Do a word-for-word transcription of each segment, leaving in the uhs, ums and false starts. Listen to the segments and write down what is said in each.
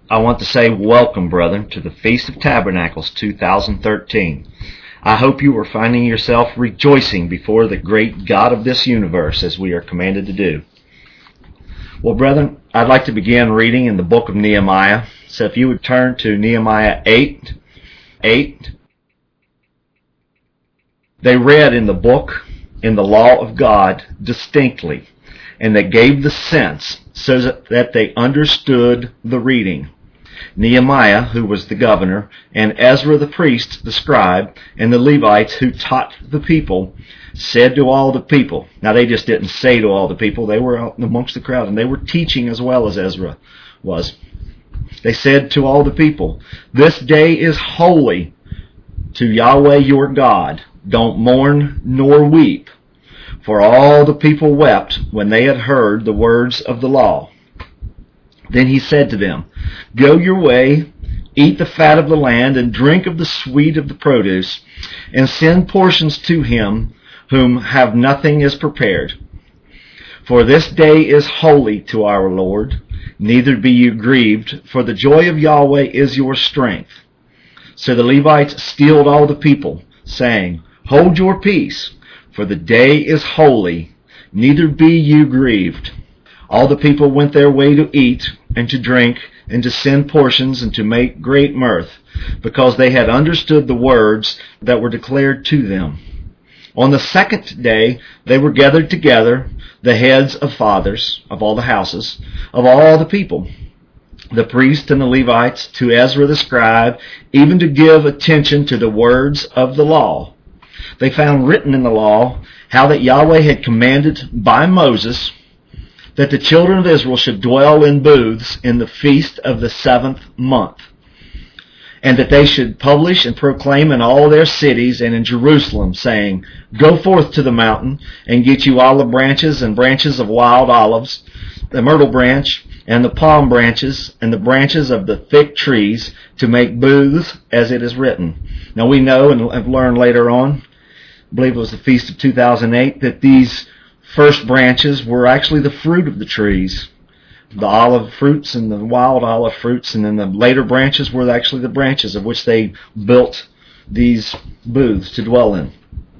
I want to say welcome, brethren, to the Feast of Tabernacles two thousand thirteen. I hope you are finding yourself rejoicing before the great God of this universe as we are commanded to do. Well, brethren, I'd like to begin reading in the book of Nehemiah. So if you would turn to Nehemiah eight, eight. They read in the book, in the law of God, distinctly, and they gave the sense so that they understood the reading. Nehemiah, who was the governor, and Ezra the priest, the scribe, and the Levites who taught the people, said to all the people. Now they just didn't say to all the people, they were out amongst the crowd, and they were teaching as well as Ezra was. They said to all the people, "This day is holy to Yahweh your God. Don't mourn nor weep." For all the people wept when they had heard the words of the law. Then he said to them, "Go your way, eat the fat of the land, and drink of the sweet of the produce, and send portions to him whom have nothing is prepared. For this day is holy to our Lord. Neither be you grieved, for the joy of Yahweh is your strength." So the Levites stilled all the people, saying, "Hold your peace, for the day is holy, neither be you grieved." All the people went their way to eat and to drink and to send portions and to make great mirth, because they had understood the words that were declared to them. On the second day they were gathered together, the heads of fathers of all the houses, of all the people, the priests and the Levites, to Ezra the scribe, even to give attention to the words of the law. They found written in the law how that Yahweh had commanded by Moses that the children of Israel should dwell in booths in the feast of the seventh month, and that they should publish and proclaim in all their cities and in Jerusalem, saying, "Go forth to the mountain, and get you olive branches and branches of wild olives, the myrtle branch, and the palm branches, and the branches of the thick trees, to make booths, as it is written." Now we know, and have learned later on, I believe it was the Feast of two thousand eight, that these first branches were actually the fruit of the trees, the olive fruits and the wild olive fruits, and then the later branches were actually the branches of which they built these booths to dwell in.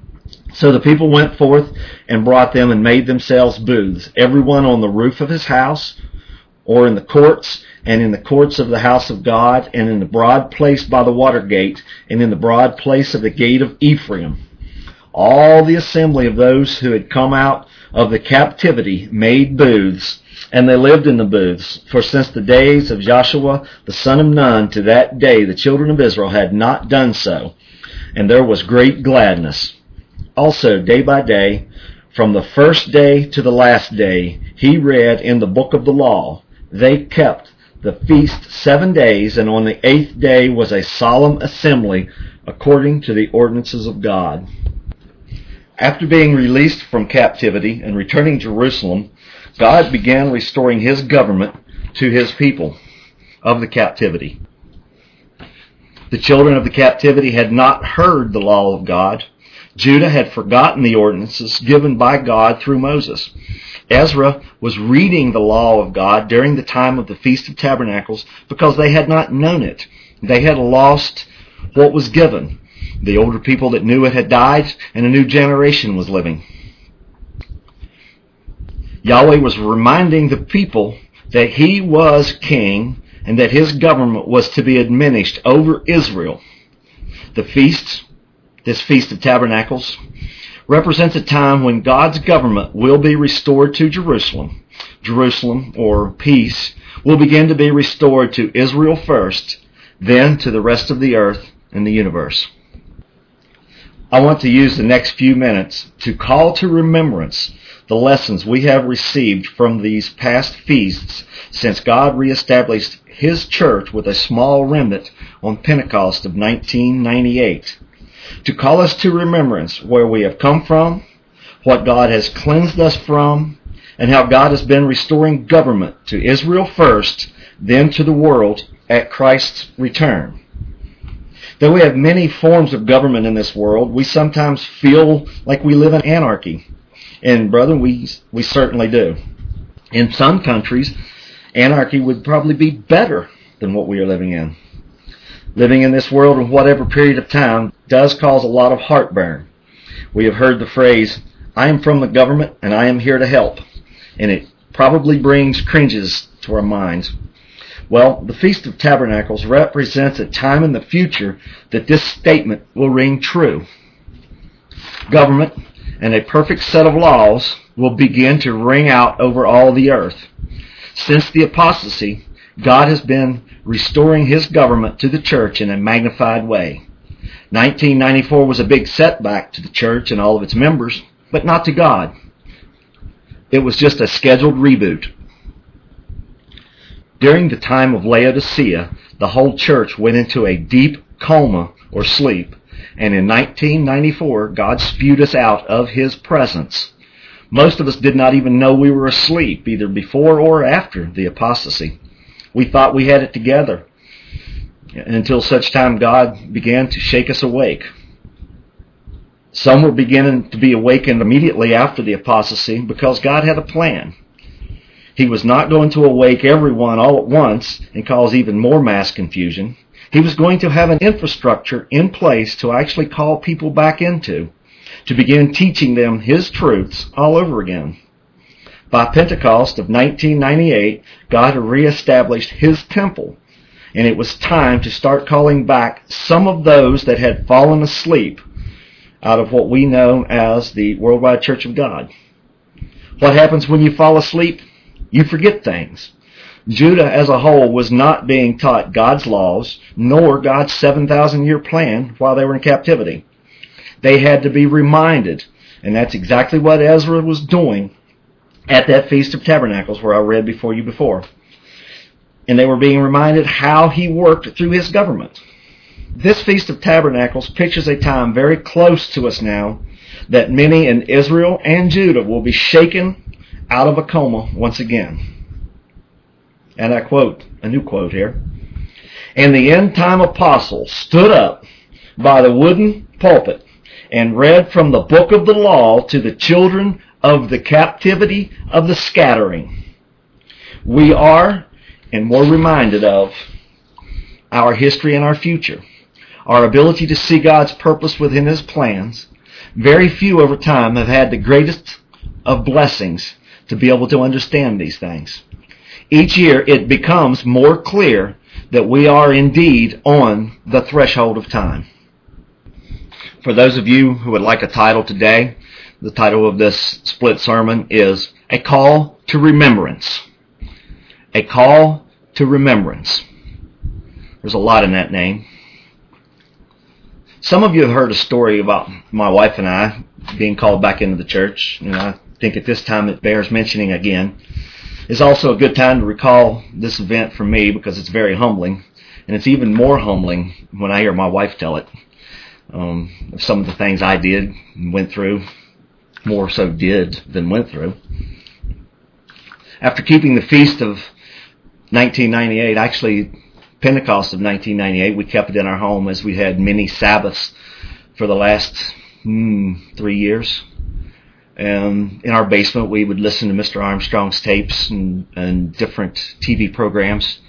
So the people went forth and brought them and made themselves booths, everyone on the roof of his house, or in the courts, and in the courts of the house of God, and in the broad place by the water gate, and in the broad place of the gate of Ephraim. All the assembly of those who had come out of the captivity made booths, and they lived in the booths. For since the days of Joshua the son of Nun to that day the children of Israel had not done so, and there was great gladness. Also day by day, from the first day to the last day, he read in the book of the law. They kept the feast seven days, and on the eighth day was a solemn assembly according to the ordinances of God. After being released from captivity and returning to Jerusalem, God began restoring his government to his people of the captivity. The children of the captivity had not heard the law of God. Judah had forgotten the ordinances given by God through Moses. Ezra was reading the law of God during the time of the Feast of Tabernacles because they had not known it. They had lost what was given. The older people that knew it had died, and a new generation was living. Yahweh was reminding the people that he was king and that his government was to be administered over Israel. The feast, this Feast of Tabernacles, represents a time when God's government will be restored to Jerusalem. Jerusalem, or peace, will begin to be restored to Israel first, then to the rest of the earth and the universe. I want to use the next few minutes to call to remembrance the lessons we have received from these past feasts since God reestablished his church with a small remnant on Pentecost of nineteen ninety-eight. To call us to remembrance where we have come from, what God has cleansed us from, and how God has been restoring government to Israel first, then to the world at Christ's return. Though we have many forms of government in this world, we sometimes feel like we live in anarchy. And brethren, we we certainly do. In some countries, anarchy would probably be better than what we are living in. Living in this world of whatever period of time does cause a lot of heartburn. We have heard the phrase, "I am from the government and I am here to help," and it probably brings cringes to our minds. Well, the Feast of Tabernacles represents a time in the future that this statement will ring true. Government and a perfect set of laws will begin to ring out over all the earth. Since the apostasy, God has been restoring his government to the church in a magnified way. nineteen ninety-four was a big setback to the church and all of its members, but not to God. It was just a scheduled reboot. During the time of Laodicea, the whole church went into a deep coma or sleep, and in nineteen ninety-four, God spewed us out of his presence. Most of us did not even know we were asleep, either before or after the apostasy. We thought we had it together, until such time God began to shake us awake. Some were beginning to be awakened immediately after the apostasy because God had a plan. He was not going to awake everyone all at once and cause even more mass confusion. He was going to have an infrastructure in place to actually call people back into, to begin teaching them his truths all over again. By Pentecost of nineteen ninety-eight, God had reestablished his temple, and it was time to start calling back some of those that had fallen asleep out of what we know as the Worldwide Church of God. What happens when you fall asleep? You forget things. Judah as a whole was not being taught God's laws, nor God's seven thousand year plan while they were in captivity. They had to be reminded, and that's exactly what Ezra was doing at that Feast of Tabernacles where I read before you before. And they were being reminded how he worked through his government. This Feast of Tabernacles pictures a time very close to us now that many in Israel and Judah will be shaken out of a coma once again. And I quote, a new quote here. "And the end-time apostle stood up by the wooden pulpit and read from the book of the law to the children of the captivity of the scattering." We are, and we're reminded of, our history and our future, our ability to see God's purpose within his plans. Very few over time have had the greatest of blessings to be able to understand these things. Each year it becomes more clear that we are indeed on the threshold of time. For those of you who would like a title today, the title of this split sermon is A Call to Remembrance. A Call to Remembrance. There's a lot in that name. Some of you have heard a story about my wife and I being called back into the church, and I think at this time it bears mentioning again. It's also a good time to recall this event for me because it's very humbling, and it's even more humbling when I hear my wife tell it. Um, some of the things I did and went through, more so did than went through. After keeping the feast of nineteen ninety-eight, actually Pentecost of nineteen ninety-eight, we kept it in our home as we had many Sabbaths for the last hmm, three years. And in our basement, we would listen to Mister Armstrong's tapes and, and different T V programs.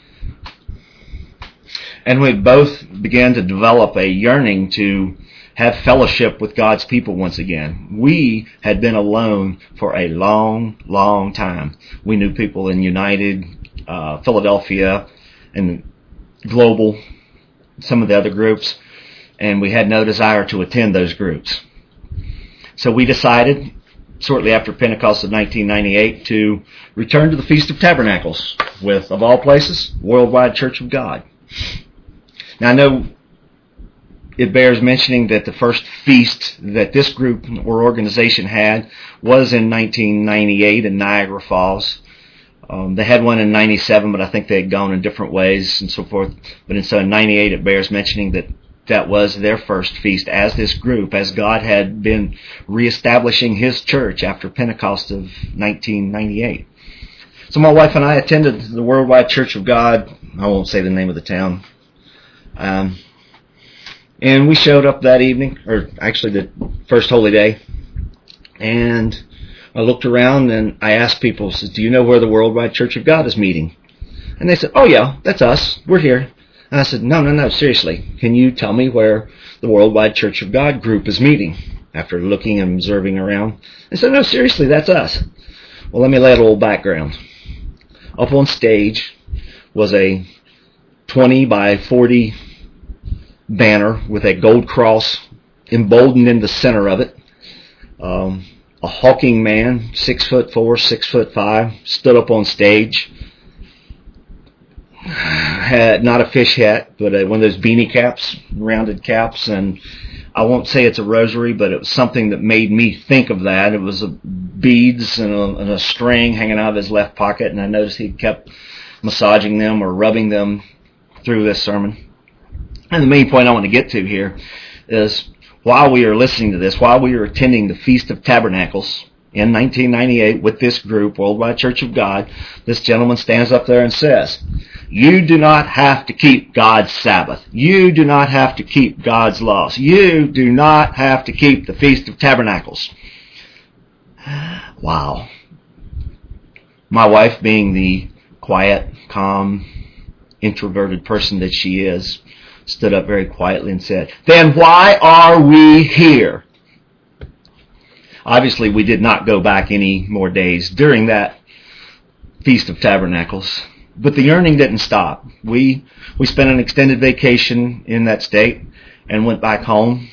And we both began to develop a yearning to have fellowship with God's people once again. We had been alone for a long, long time. We knew people in United, uh, Philadelphia, and Global, some of the other groups, and we had no desire to attend those groups. So we decided, shortly after Pentecost of nineteen ninety-eight, to return to the Feast of Tabernacles with, of all places, Worldwide Church of God. Now I know it bears mentioning that the first feast that this group or organization had was in nineteen ninety-eight in Niagara Falls. Um, they had one in ninety-seven, but I think they had gone in different ways and so forth. But in so in ninety-eight, it bears mentioning that that was their first feast as this group, as God had been reestablishing his church after Pentecost of nineteen ninety-eight. So my wife and I attended the Worldwide Church of God. I won't say the name of the town. Um, and we showed up that evening, or actually the first holy day, and I looked around and I asked people, said, "Do you know where the Worldwide Church of God is meeting?" And they said, oh yeah, that's us. We're here. And I said, no, no, no, seriously. Can you tell me where the Worldwide Church of God group is meeting? After looking and observing around. They said, no, seriously, that's us. Well, let me lay a little background. Up on stage was a twenty by forty banner with a gold cross emboldened in the center of it. Um, a hulking man, six foot four, six foot five, stood up on stage. Had not a fish hat, but a, one of those beanie caps, rounded caps, and I won't say it's a rosary, but it was something that made me think of that. It was a beads and a, and a string hanging out of his left pocket, and I noticed he kept massaging them or rubbing them through this sermon. And the main point I want to get to here is while we are listening to this, while we are attending the Feast of Tabernacles in nineteen ninety-eight with this group, Worldwide Church of God, this gentleman stands up there and says, you do not have to keep God's Sabbath. You do not have to keep God's laws. You do not have to keep the Feast of Tabernacles. Wow. My wife, being the quiet, calm, introverted person that she is, stood up very quietly and said, then why are we here? Obviously, we did not go back any more days during that Feast of Tabernacles. But the yearning didn't stop. We we spent an extended vacation in that state and went back home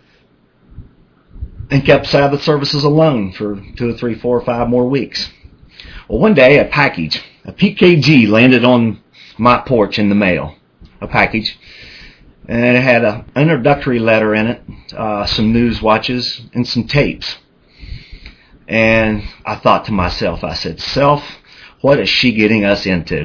and kept Sabbath services alone for two or three, four or five more weeks. Well, one day a package, a P K G, landed on my porch in the mail. A package. And it had an introductory letter in it, uh, some news watches, and some tapes. And I thought to myself, I said, self, what is she getting us into?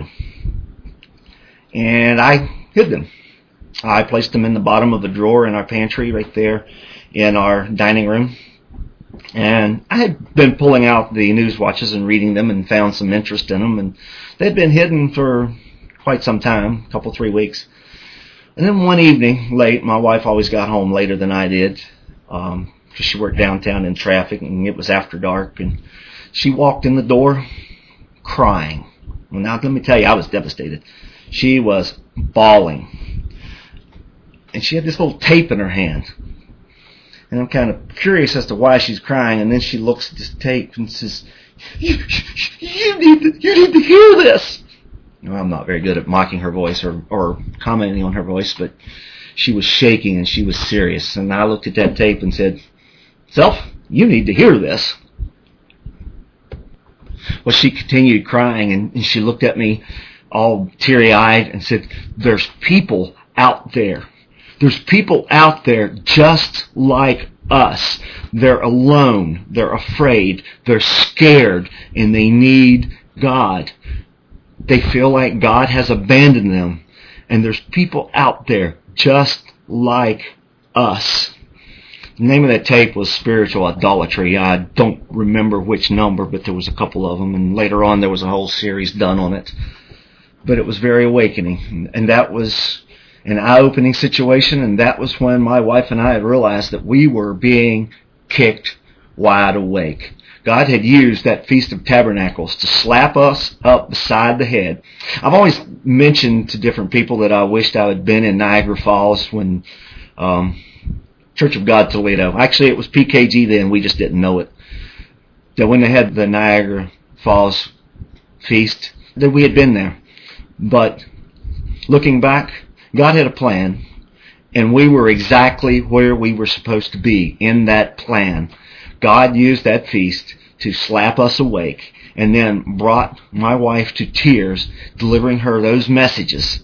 And I hid them. I placed them in the bottom of the drawer in our pantry right there in our dining room. And I had been pulling out the news watches and reading them and found some interest in them. And they'd been hidden for quite some time, a couple, three weeks. And then one evening, late, my wife always got home later than I did, um, because she worked downtown in traffic and it was after dark. And she walked in the door crying. Well, now let me tell you, I was devastated. She was bawling. And she had this little tape in her hand. And I'm kind of curious as to why she's crying. And then she looks at this tape and says, you, you, need, to, you need to hear this. Well, I'm not very good at mocking her voice or, or commenting on her voice, but she was shaking and she was serious. And I looked at that tape and said, Self, you need to hear this. Well, she continued crying, and, and she looked at me all teary-eyed and said, there's people out there. There's people out there just like us. They're alone. They're afraid. They're scared, and they need God. They feel like God has abandoned them. And there's people out there just like us. The name of that tape was Spiritual Idolatry. I don't remember which number, but there was a couple of them. And later on there was a whole series done on it. But it was very awakening. And that was an eye-opening situation. And that was when my wife and I had realized that we were being kicked wide awake. God had used that Feast of Tabernacles to slap us up beside the head. I've always mentioned to different people that I wished I had been in Niagara Falls when um, Church of God Toledo. Actually, it was P K G then. We just didn't know it. That when they had the Niagara Falls feast, that we had been there. But looking back, God had a plan, and we were exactly where we were supposed to be in that plan. God used that feast to slap us awake and then brought my wife to tears, delivering her those messages.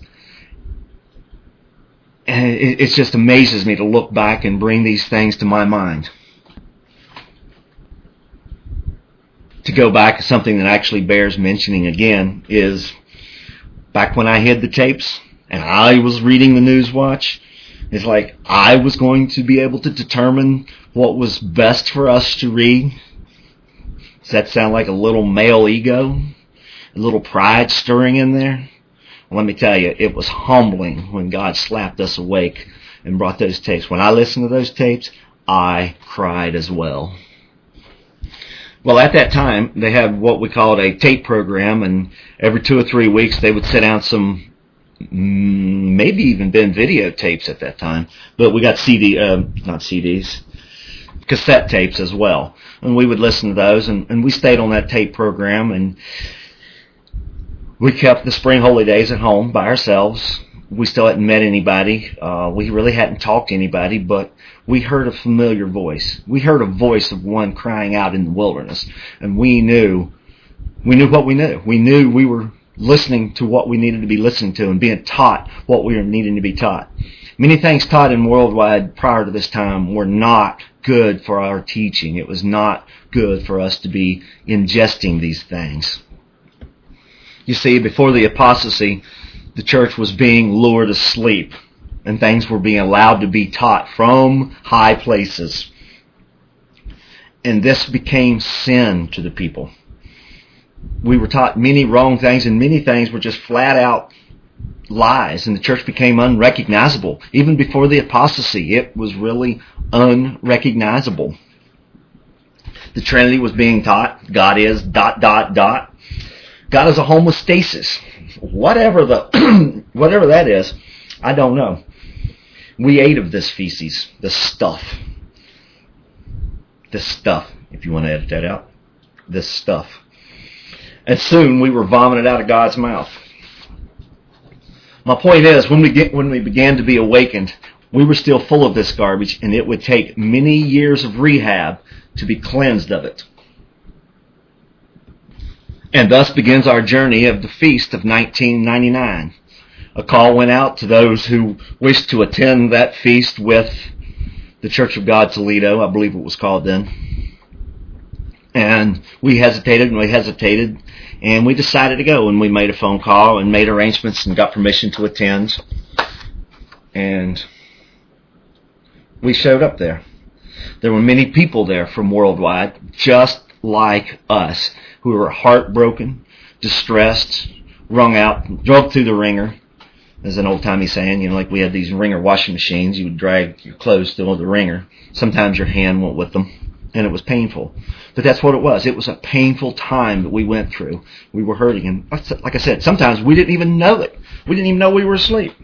And it, it just amazes me to look back and bring these things to my mind. To go back to something that actually bears mentioning again is back when I hid the tapes and I was reading the News Watch. It's like I was going to be able to determine what was best for us to read. Does that sound like a little male ego? A little pride stirring in there? Well, let me tell you, it was humbling when God slapped us awake and brought those tapes. When I listened to those tapes, I cried as well. Well, at that time, they had what we called a tape program, and every two or three weeks they would sit down some, maybe even been videotapes at that time, but we got C D, uh, not C Ds, cassette tapes as well. And we would listen to those, and, and we stayed on that tape program, and we kept the Spring Holy Days at home by ourselves. We still hadn't met anybody. Uh, we really hadn't talked to anybody, but we heard a familiar voice. We heard a voice of one crying out in the wilderness, and we knew, we knew what we knew. We knew we were listening to what we needed to be listening to and being taught what we were needing to be taught. Many things taught in Worldwide prior to this time were not good for our teaching. It was not good for us to be ingesting these things. You see, before the apostasy, the church was being lured asleep, and things were being allowed to be taught from high places. And this became sin to the people. We were taught many wrong things, and many things were just flat out lies, and the church became unrecognizable. Even before the apostasy, it was really unrecognizable. The Trinity was being taught. God is dot, dot, dot. God is a homostasis. Whatever the whatever that is, I don't know. We ate of this feces, this stuff. This stuff, if you want to edit that out. This stuff. And soon we were vomited out of God's mouth. My point is, when we get, when we began to be awakened, we were still full of this garbage, and it would take many years of rehab to be cleansed of it. And thus begins our journey of the feast of nineteen ninety-nine. A call went out to those who wished to attend that feast with the Church of God Toledo, I believe it was called then. And we hesitated and we hesitated, and we decided to go, and we made a phone call and made arrangements and got permission to attend. And we showed up there. There were many people there from Worldwide, just like us, who were heartbroken, distressed, wrung out, drug through the wringer. As an old-timey saying, you know, like we had these wringer washing machines. You would drag your clothes through the wringer. Sometimes your hand went with them, and it was painful. But that's what it was. It was a painful time that we went through. We were hurting. And like I said, sometimes we didn't even know it. We didn't even know we were asleep.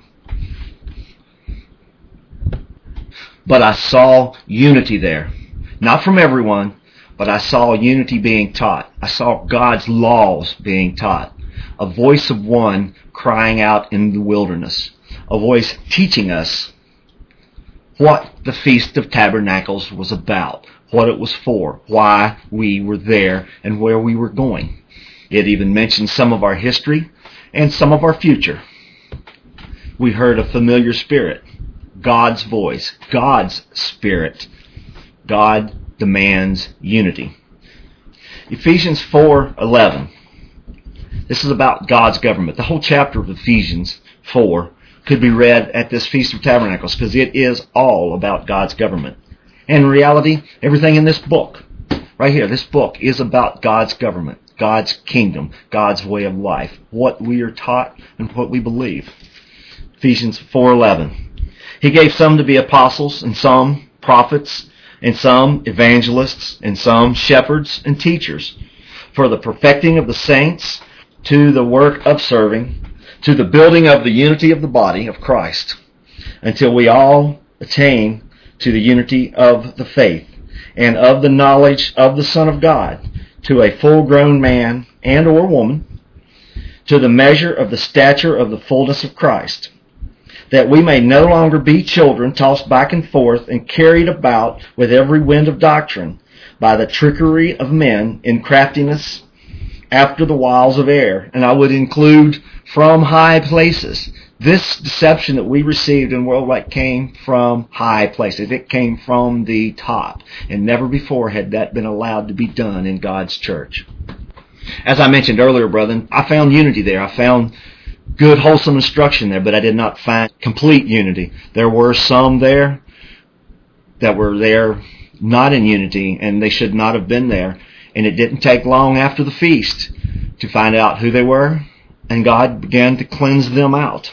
But I saw unity there. Not from everyone, but I saw unity being taught. I saw God's laws being taught. A voice of one crying out in the wilderness. A voice teaching us what the Feast of Tabernacles was about, what it was for, why we were there, and where we were going. It even mentioned some of our history and some of our future. We heard a familiar spirit, God's voice, God's spirit. God demands unity. Ephesians four eleven. This is about God's government. The whole chapter of Ephesians four could be read at this Feast of Tabernacles because it is all about God's government. And in reality, everything in this book, right here, this book is about God's government, God's kingdom, God's way of life, what we are taught and what we believe. Ephesians four eleven. He gave some to be apostles, and some prophets, and some evangelists, and some shepherds and teachers, for the perfecting of the saints, to the work of serving, to the building of the unity of the body of Christ, until we all attain to the unity of the faith, and of the knowledge of the Son of God, to a full-grown man and or woman, to the measure of the stature of the fullness of Christ, that we may no longer be children tossed back and forth and carried about with every wind of doctrine, by the trickery of men in craftiness, after the wiles of air. And I would include from high places. This deception that we received in Worldwide came from high places. It came from the top. And never before had that been allowed to be done in God's church. As I mentioned earlier, brethren, I found unity there. I found good, wholesome instruction there, but I did not find complete unity. There were some there that were there not in unity, and they should not have been there. And it didn't take long after the feast to find out who they were, and God began to cleanse them out.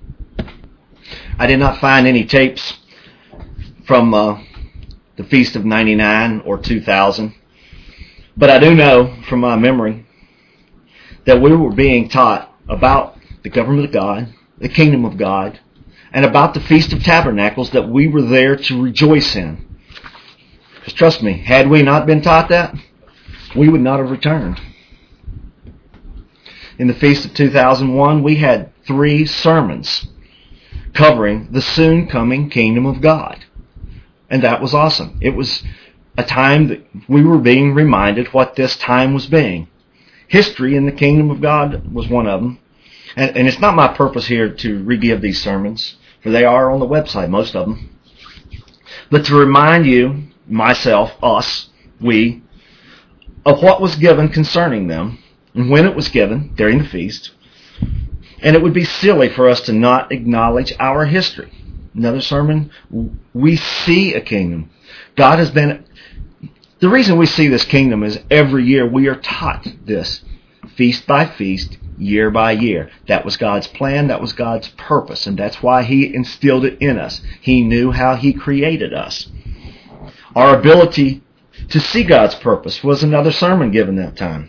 I did not find any tapes from uh, the Feast of ninety-nine or two thousand, But I do know from my memory that we were being taught about the government of God, the kingdom of God, and about the Feast of Tabernacles that we were there to rejoice in. Because trust me, had we not been taught that, we would not have returned. In the Feast of two thousand one, we had three sermons covering the soon coming kingdom of God. And that was awesome. It was a time that we were being reminded what this time was being. History in the kingdom of God was one of them. And, and it's not my purpose here to re-give these sermons, for they are on the website, most of them. But to remind you, myself, us, we, of what was given concerning them, and when it was given during the feast. And it would be silly for us to not acknowledge our history. Another sermon, we see a kingdom. God has been... The reason we see this kingdom is every year we are taught this. Feast by feast, year by year. That was God's plan. That was God's purpose. And that's why He instilled it in us. He knew how He created us. Our ability to see God's purpose was another sermon given that time.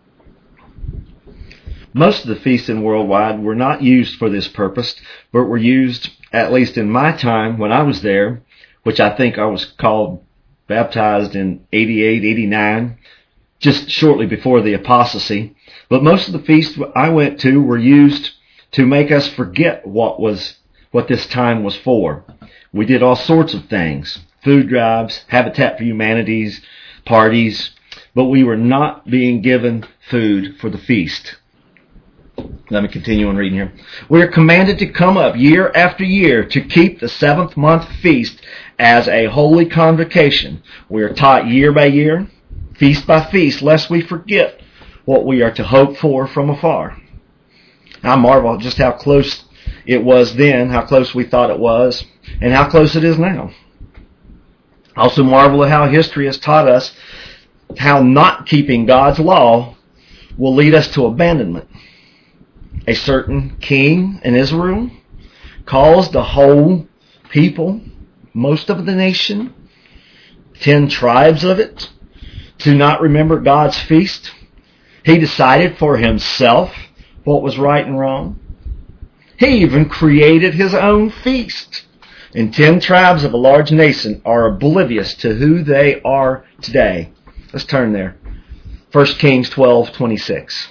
Most of the feasts in worldwide were not used for this purpose, but were used, at least in my time when I was there, which I think I was called, baptized in eighty-eight, eighty-nine, just shortly before the apostasy. But most of the feasts I went to were used to make us forget what was what this time was for. We did all sorts of things. Food drives, Habitat for Humanity's parties, but we were not being given food for the feast. Let me continue on reading here. We are commanded to come up year after year to keep the seventh month feast as a holy convocation. We are taught year by year, feast by feast, lest we forget what we are to hope for from afar. I marvel just how close it was then, how close we thought it was, and how close it is now. I also marvel at how history has taught us how not keeping God's law will lead us to abandonment. A certain king in Israel caused the whole people, most of the nation, ten tribes of it, to not remember God's feast. He decided for himself what was right and wrong. He even created his own feast. And ten tribes of a large nation are oblivious to who they are today. Let's turn there. First Kings twelve twenty-six.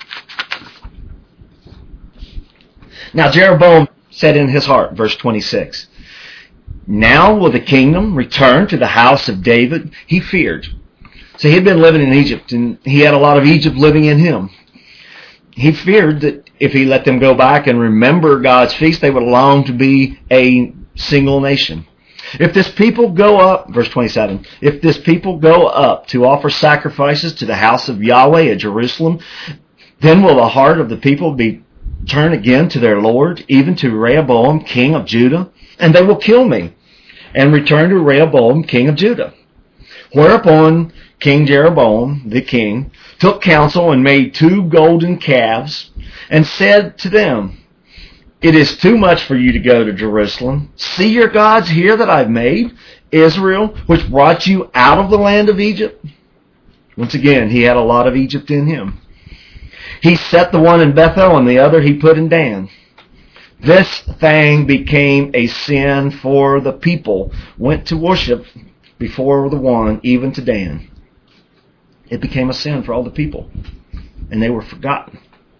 Now Jeroboam said in his heart, verse twenty-six, now will the kingdom return to the house of David? He feared. So he had been living in Egypt, and he had a lot of Egypt living in him. He feared that if he let them go back and remember God's feast, they would long to be a single nation. If this people go up, verse twenty-seven, if this people go up to offer sacrifices to the house of Yahweh at Jerusalem, then will the heart of the people be turned again to their Lord, even to Rehoboam, king of Judah, and they will kill me, and return to Rehoboam, king of Judah. Whereupon King Jeroboam, the king, took counsel and made two golden calves, and said to them, it is too much for you to go to Jerusalem. See your gods here that I've made, Israel, which brought you out of the land of Egypt. Once again, he had a lot of Egypt in him. He set the one in Bethel and the other he put in Dan. This thing became a sin, for the people went to worship before the one, even to Dan. It became a sin for all the people, and they were forgotten.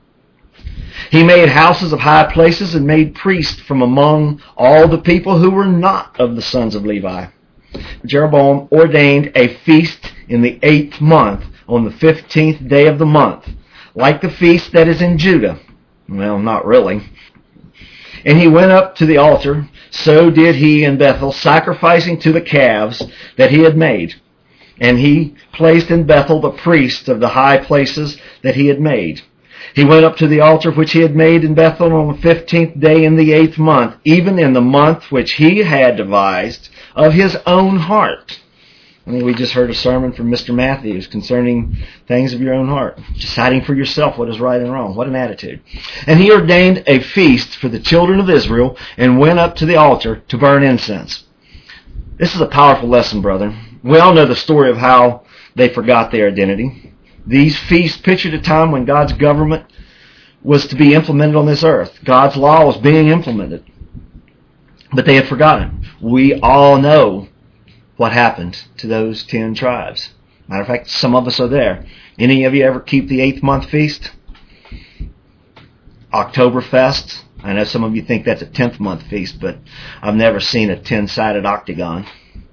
He made houses of high places and made priests from among all the people who were not of the sons of Levi. Jeroboam ordained a feast in the eighth month, on the fifteenth day of the month, like the feast that is in Judah. Well, not really. And he went up to the altar, so did he in Bethel, sacrificing to the calves that he had made. And he placed in Bethel the priests of the high places that he had made. He went up to the altar which he had made in Bethel on the fifteenth day in the eighth month, even in the month which he had devised of his own heart. I mean, we just heard a sermon from Mister Matthews concerning things of your own heart, deciding for yourself what is right and wrong. What an attitude. And he ordained a feast for the children of Israel and went up to the altar to burn incense. This is a powerful lesson, brother. We all know the story of how they forgot their identity. These feasts pictured a time when God's government was to be implemented on this earth. God's law was being implemented. But they had forgotten. We all know what happened to those ten tribes. Matter of fact, some of us are there. Any of you ever keep the eighth month feast? Oktoberfest. I know some of you think that's a tenth month feast, but I've never seen a ten-sided octagon.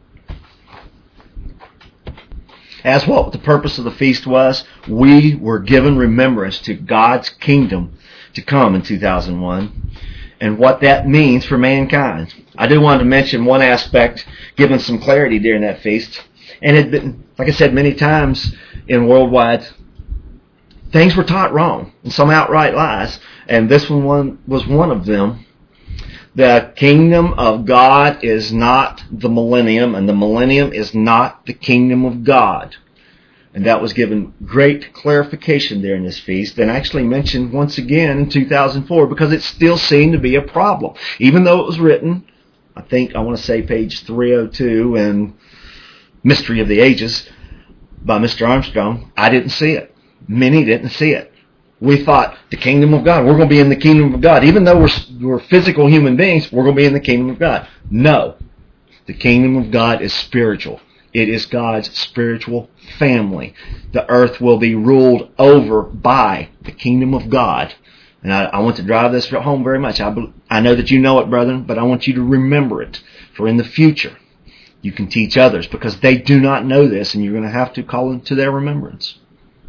As what the purpose of the feast was, we were given remembrance to God's kingdom to come in two thousand one and what that means for mankind. I do want to mention one aspect, given some clarity during that feast. And it had been, like I said many times in Worldwide, things were taught wrong and some outright lies. And this one was one of them. The kingdom of God is not the millennium, and the millennium is not the kingdom of God. And that was given great clarification there in this feast, and actually mentioned once again in two thousand four, because it still seemed to be a problem. Even though it was written, I think, I want to say page three oh two in Mystery of the Ages by Mister Armstrong, I didn't see it. Many didn't see it. We thought, the kingdom of God, we're going to be in the kingdom of God. Even though we're, we're physical human beings, we're going to be in the kingdom of God. No. The kingdom of God is spiritual. It is God's spiritual family. The earth will be ruled over by the kingdom of God. And I, I want to drive this home very much. I, I know that you know it, brethren, but I want you to remember it. For in the future, you can teach others, because they do not know this, and you're going to have to call them to their remembrance.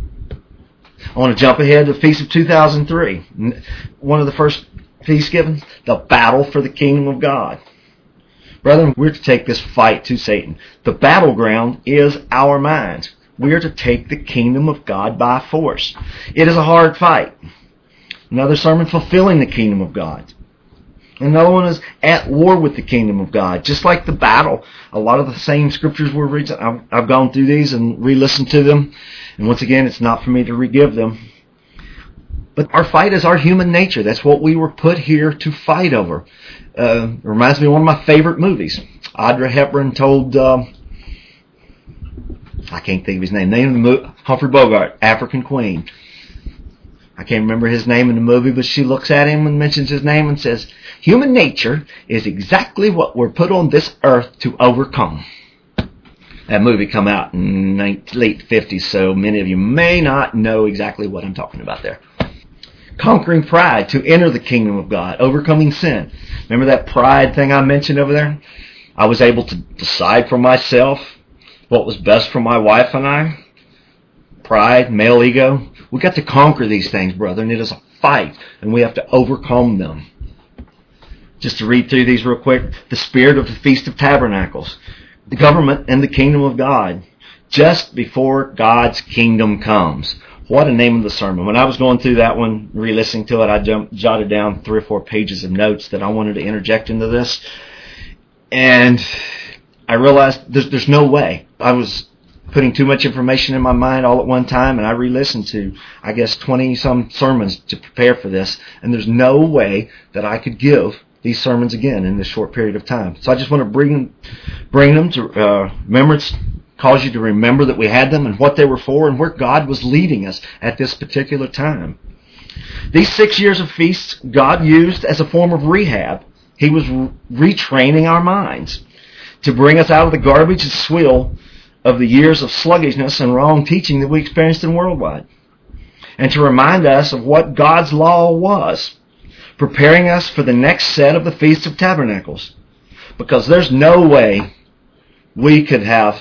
I want to jump ahead to the Feast of two thousand three. One of the first feasts given, the battle for the kingdom of God. Brethren, we're to take this fight to Satan. The battleground is our minds. We are to take the kingdom of God by force. It is a hard fight. Another sermon, fulfilling the kingdom of God. Another one is at war with the kingdom of God. Just like the battle, a lot of the same scriptures we're reading. I've, I've gone through these and re-listened to them. And once again, it's not for me to re-give them. But our fight is our human nature. That's what we were put here to fight over. Uh, it reminds me of one of my favorite movies. Audrey Hepburn told, uh, I can't think of his name, name of the movie, Humphrey Bogart, African Queen. I can't remember his name in the movie, but she looks at him and mentions his name and says, human nature is exactly what we're put on this earth to overcome. That movie come out in the late fifties, so many of you may not know exactly what I'm talking about there. Conquering pride to enter the kingdom of God, overcoming sin. Remember that pride thing I mentioned over there? I was able to decide for myself what was best for my wife and I. Pride, male ego. We got to conquer these things, brother, and it is a fight, and we have to overcome them. Just to read through these real quick. The spirit of the Feast of Tabernacles. The government and the kingdom of God. Just before God's kingdom comes. What a name of the sermon. When I was going through that one, re-listening to it, I jumped, jotted down three or four pages of notes that I wanted to interject into this. And I realized there's, there's no way. I was putting too much information in my mind all at one time, and I re-listened to, I guess, twenty-some sermons to prepare for this. And there's no way that I could give these sermons again in this short period of time. So I just want to bring, bring them to uh, remembrance, cause you to remember that we had them and what they were for and where God was leading us at this particular time. These six years of feasts God used as a form of rehab. He was retraining our minds to bring us out of the garbage and swill of the years of sluggishness and wrong teaching that we experienced in Worldwide, and to remind us of what God's law was, preparing us for the next set of the Feast of Tabernacles. Because there's no way we could have,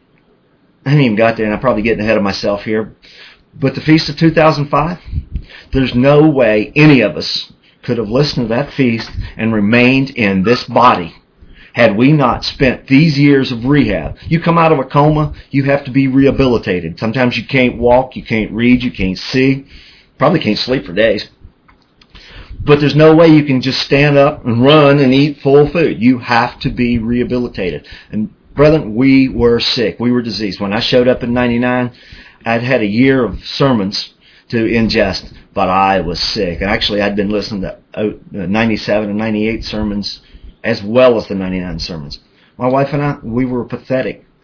I haven't even got there and I'm probably getting ahead of myself here, but the Feast of two thousand five, there's no way any of us could have listened to that feast and remained in this body had we not spent these years of rehab. You come out of a coma, you have to be rehabilitated. Sometimes you can't walk, you can't read, you can't see, probably can't sleep for days. But there's no way you can just stand up and run and eat full food. You have to be rehabilitated. And brethren, we were sick. We were diseased. When I showed up in ninety-nine, I'd had a year of sermons to ingest, but I was sick. And actually, I'd been listening to ninety-seven and ninety-eight sermons as well as the ninety-nine sermons. My wife and I, we were pathetic.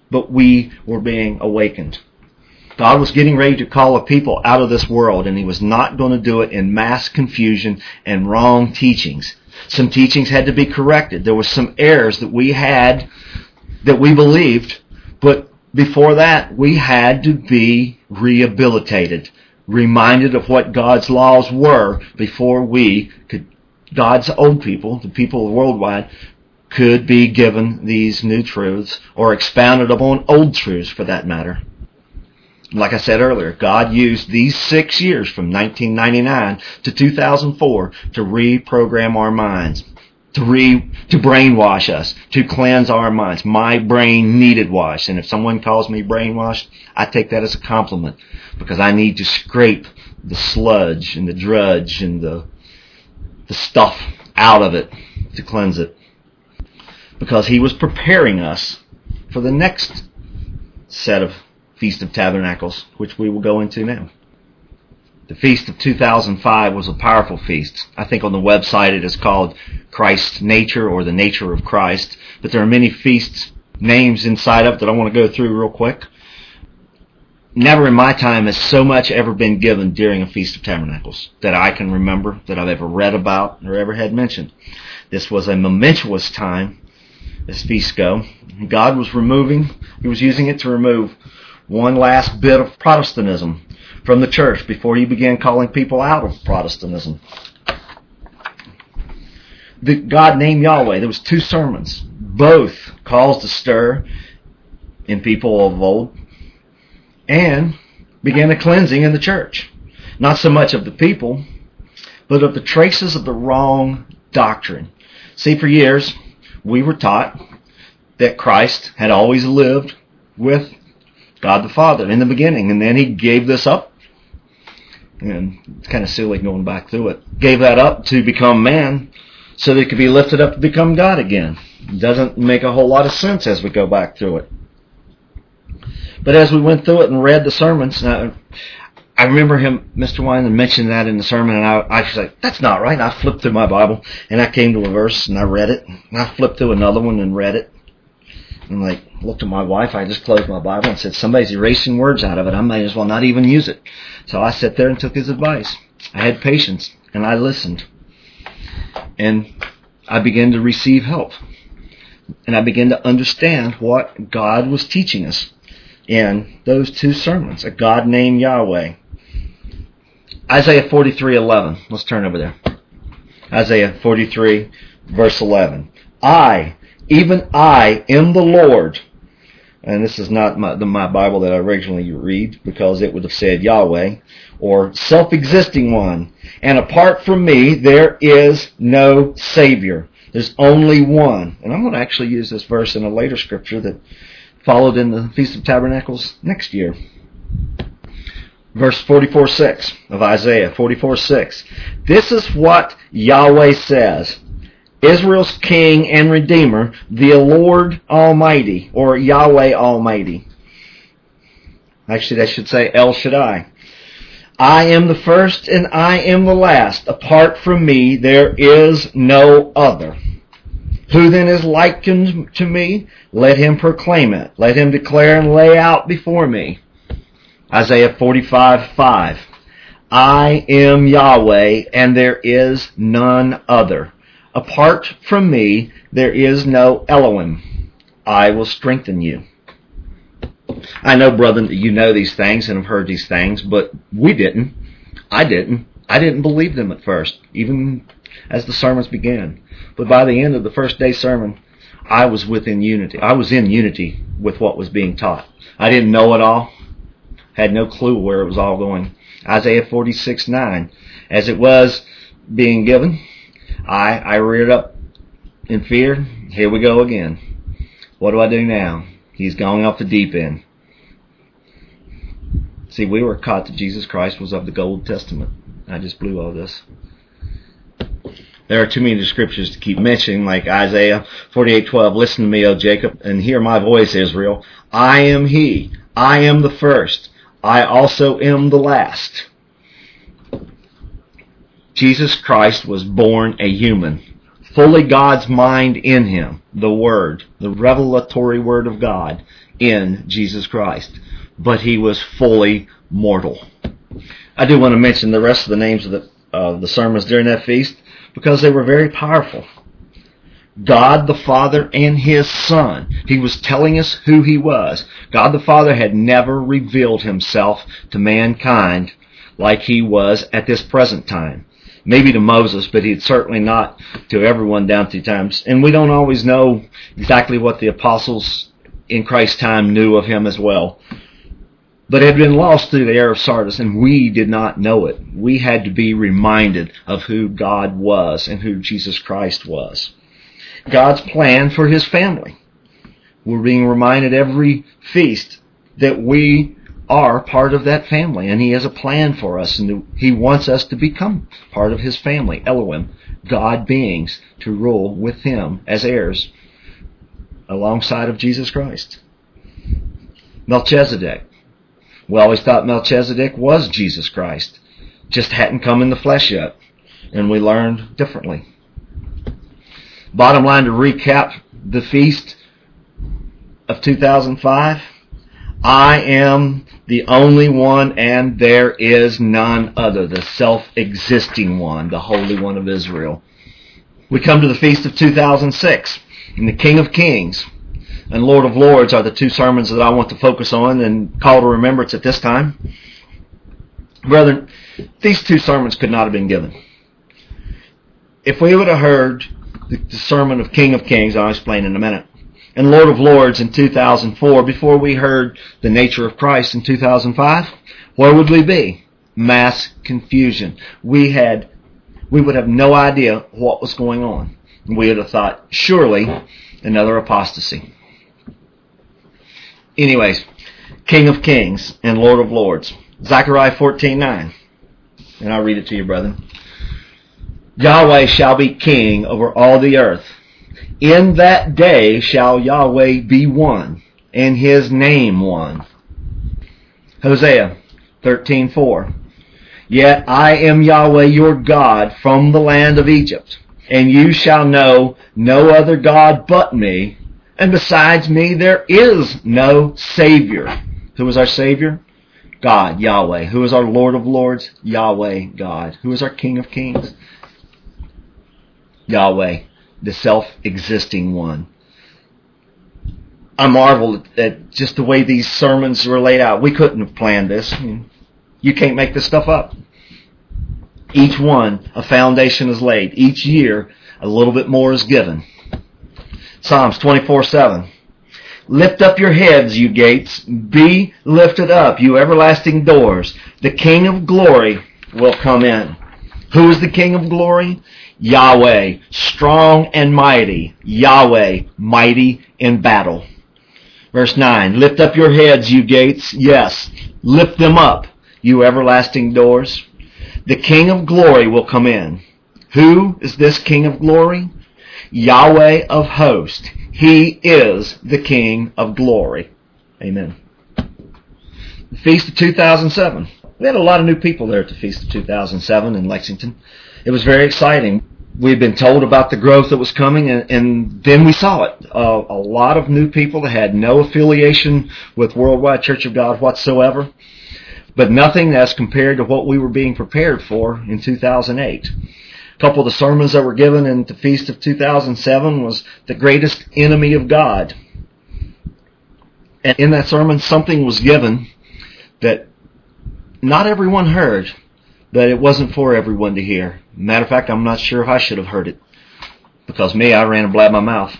but we were being awakened. God was getting ready to call a people out of this world, and He was not going to do it in mass confusion and wrong teachings. Some teachings had to be corrected. There were some errors that we had that we believed, but before that, we had to be rehabilitated, reminded of what God's laws were before we could, God's old people, the people worldwide, could be given these new truths or expounded upon old truths for that matter. Like I said earlier, God used these six years from nineteen ninety-nine to two thousand four to reprogram our minds, to re to brainwash us, to cleanse our minds. My brain needed washed, and if someone calls me brainwashed, I take that as a compliment because I need to scrape the sludge and the drudge and the the stuff out of it to cleanse it. Because He was preparing us for the next set of Feast of Tabernacles, which we will go into now. The Feast of two thousand five was a powerful feast. I think on the website it is called Christ's Nature or the Nature of Christ. But there are many feasts names inside of it that I want to go through real quick. Never in my time has so much ever been given during a Feast of Tabernacles that I can remember, that I've ever read about or ever had mentioned. This was a momentous time as feasts go. God was removing, He was using it to remove one last bit of Protestantism from the church before He began calling people out of Protestantism. The God named Yahweh. There was two sermons. Both caused a stir in people of old and began a cleansing in the church. Not so much of the people, but of the traces of the wrong doctrine. See, for years, we were taught that Christ had always lived with God the Father in the beginning, and then He gave this up. And it's kind of silly going back through it. Gave that up to become man so that He could be lifted up to become God again. It doesn't make a whole lot of sense as we go back through it. But as we went through it and read the sermons, I, I remember him, Mister Wineland, mentioned that in the sermon, and I, I was like, that's not right. And I flipped through my Bible, and I came to a verse, and I read it. And I flipped through another one and read it. And like looked at my wife, I just closed my Bible and said, somebody's erasing words out of it. I might as well not even use it. So I sat there and took his advice. I had patience, and I listened. And I began to receive help. And I began to understand what God was teaching us in those two sermons. A God named Yahweh. Isaiah forty-three eleven. Let's turn over there. Isaiah forty-three, verse eleven. I, even I, am the Lord. And this is not my, the, my Bible that I originally read, because it would have said Yahweh, or self-existing one. And apart from me, there is no Savior. There's only one. And I'm going to actually use this verse in a later scripture that followed in the Feast of Tabernacles next year. Verse forty-four six of Isaiah forty-four six. This is what Yahweh says. Israel's King and Redeemer, the Lord Almighty, or Yahweh Almighty. Actually, that should say El Shaddai. I am the first and I am the last. Apart from me, there is no other. Who then is likened to me? Let him proclaim it. Let him declare and lay out before me. Isaiah forty-five five. I am Yahweh, and there is none other. Apart from me, there is no Elohim. I will strengthen you. I know, brethren, that you know these things and have heard these things, but we didn't. I didn't. I didn't believe them at first, even as the sermons began. But by the end of the first day sermon, I was within unity. I was in unity with what was being taught. I didn't know it all. Had no clue where it was all going. Isaiah forty-six nine. As it was being given, I, I reared up in fear. Here we go again. What do I do now? He's going off the deep end. See, we were taught that Jesus Christ was of the Old Testament. I just blew all this. There are too many scriptures to keep mentioning, like Isaiah forty-eight twelve. Listen to me, O Jacob, and hear my voice, Israel. I am He. I am the first. I also am the last. Jesus Christ was born a human, fully God's mind in Him, the Word, the revelatory Word of God, in Jesus Christ, but he was fully mortal. I do want to mention the rest of the names of the, uh, the sermons during that feast because they were very powerful. God the Father and His Son. He was telling us who He was. God the Father had never revealed Himself to mankind like He was at this present time. Maybe to Moses, but He'd certainly not to everyone down through times. And we don't always know exactly what the apostles in Christ's time knew of Him as well. But it had been lost through the era of Sardis, and we did not know it. We had to be reminded of who God was and who Jesus Christ was. God's plan for His family. We're being reminded every feast that we are part of that family, and He has a plan for us, and He wants us to become part of His family, Elohim, God beings, to rule with Him as heirs alongside of Jesus Christ. Melchizedek. We always thought Melchizedek was Jesus Christ, just hadn't come in the flesh yet, and we learned differently. Bottom line, to recap the feast of two thousand five, I am the only one and there is none other, the self-existing one, the Holy One of Israel. We come to the feast of two thousand six, and the King of Kings and Lord of Lords are the two sermons that I want to focus on and call to remembrance at this time. Brethren, these two sermons could not have been given. If we would have heard the sermon of King of Kings, I'll explain in a minute, and Lord of Lords in two thousand four, before we heard the nature of Christ in two thousand five, where would we be? Mass confusion. We had, we would have no idea what was going on. We would have thought, surely, another apostasy. Anyways, King of Kings and Lord of Lords. Zechariah fourteen nine. And I'll read it to you, brethren. Yahweh shall be king over all the earth. In that day shall Yahweh be one, and His name one. Hosea thirteen four. Yet I am Yahweh your God from the land of Egypt, and you shall know no other God but me, and besides me there is no Savior. Who is our Savior? God, Yahweh. Who is our Lord of Lords? Yahweh, God. Who is our King of Kings? Yahweh, the self-existing one. I marvel at just the way these sermons were laid out. We couldn't have planned this. You can't make this stuff up. Each one, a foundation is laid. Each year, a little bit more is given. Psalms twenty-four seven. Lift up your heads, you gates. Be lifted up, you everlasting doors. The King of glory will come in. Who is the King of glory? Yahweh, strong and mighty. Yahweh, mighty in battle. Verse nine. Lift up your heads, you gates. Yes, lift them up, you everlasting doors. The King of glory will come in. Who is this King of glory? Yahweh of hosts. He is the King of glory. Amen. The Feast of two thousand seven. We had a lot of new people there at the Feast of two thousand seven in Lexington. It was very exciting. We had been told about the growth that was coming, and, and then we saw it. Uh, a lot of new people that had no affiliation with Worldwide Church of God whatsoever, but nothing as compared to what we were being prepared for in two thousand eight. A couple of the sermons that were given in the Feast of two thousand seven was the greatest enemy of God. And in that sermon, something was given that not everyone heard, but it wasn't for everyone to hear. Matter of fact, I'm not sure if I should have heard it, because me, I ran and blabbed my mouth.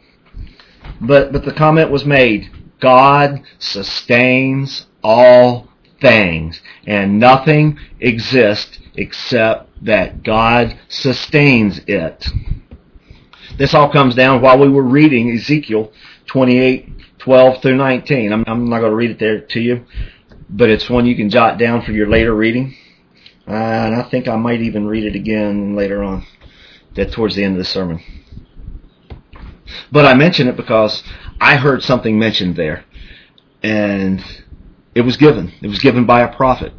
But but the comment was made, God sustains all things, and nothing exists except that God sustains it. This all comes down while we were reading Ezekiel twenty-eight twelve through nineteen. I'm, I'm not going to read it there to you, but it's one you can jot down for your later reading. Uh, and I think I might even read it again later on, that towards the end of the sermon. But I mention it because I heard something mentioned there, and it was given. It was given by a prophet.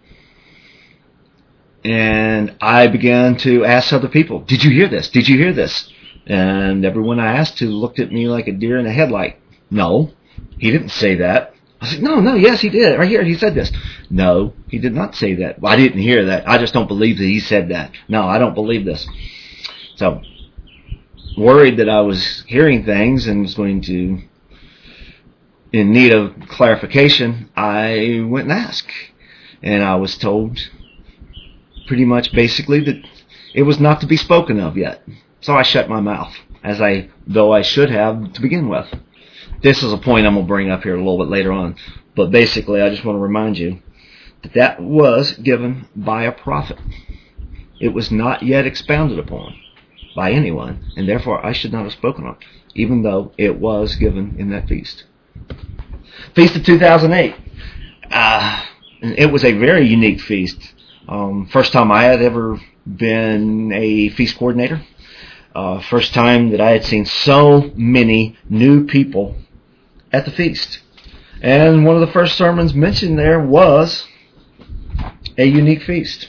And I began to ask other people, did you hear this? Did you hear this? And everyone I asked to looked at me like a deer in a headlight. No, He didn't say that. I said, no, no, yes, he did. Right here, he said this. No, he did not say that. Well, I didn't hear that. I just don't believe that he said that. No, I don't believe this. So, worried that I was hearing things and was going to, in need of clarification, I went and asked. And I was told pretty much basically that it was not to be spoken of yet. So I shut my mouth, as I, though I should have to begin with. This is a point I'm going to bring up here a little bit later on. But basically, I just want to remind you that that was given by a prophet. It was not yet expounded upon by anyone, and therefore I should not have spoken on it, even though it was given in that feast. Feast of two thousand eight. Uh, it was a very unique feast. Um, first time I had ever been a feast coordinator. Uh, first time that I had seen so many new people at the feast. And one of the first sermons mentioned there was a unique feast.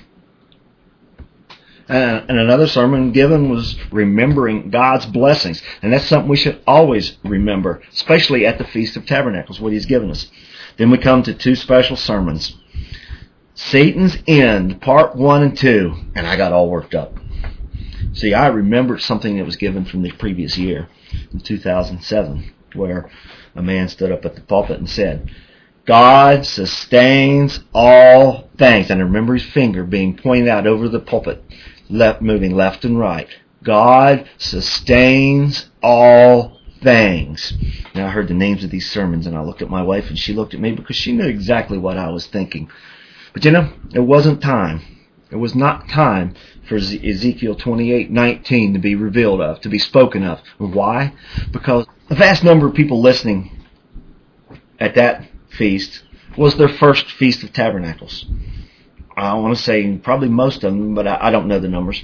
Uh, and another sermon given was remembering God's blessings. And that's something we should always remember, especially at the Feast of Tabernacles, what He's given us. Then we come to two special sermons. Satan's End, part one and two. And I got all worked up. See, I remembered something that was given from the previous year, in two thousand seven, where a man stood up at the pulpit and said, God sustains all things. And I remember his finger being pointed out over the pulpit, left, moving left and right. God sustains all things. Now I heard the names of these sermons, and I looked at my wife, and she looked at me because she knew exactly what I was thinking. But you know, it wasn't time. It was not time for Ezekiel twenty-eight nineteen to be revealed of, to be spoken of. Why? Because a vast number of people listening at that feast was their first Feast of Tabernacles. I want to say probably most of them, but I don't know the numbers.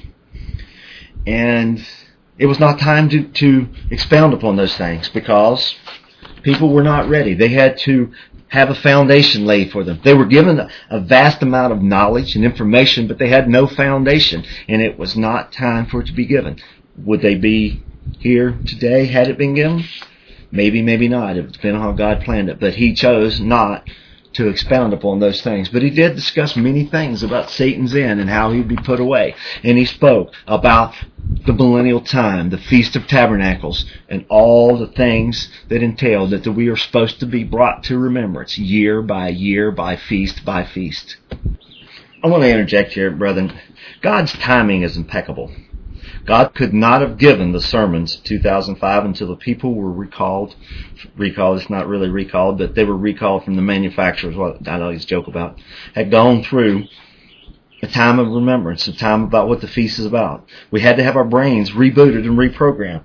And it was not time to, to expound upon those things because people were not ready. They had to have a foundation laid for them. They were given a vast amount of knowledge and information, but they had no foundation, and it was not time for it to be given. Would they be here today had it been given? Maybe, maybe not. It depends on how God planned it. But He chose not to expound upon those things. But He did discuss many things about Satan's end and how he'd be put away. And He spoke about the millennial time, the Feast of Tabernacles, and all the things that entailed that we are supposed to be brought to remembrance year by year, by feast by feast. I want to interject here, brethren. God's timing is impeccable. God could not have given the sermons two thousand five until the people were recalled. Recalled, it's not really recalled, but they were recalled from the manufacturers, what I always joke about, had gone through a time of remembrance, a time about what the feast is about. We had to have our brains rebooted and reprogrammed.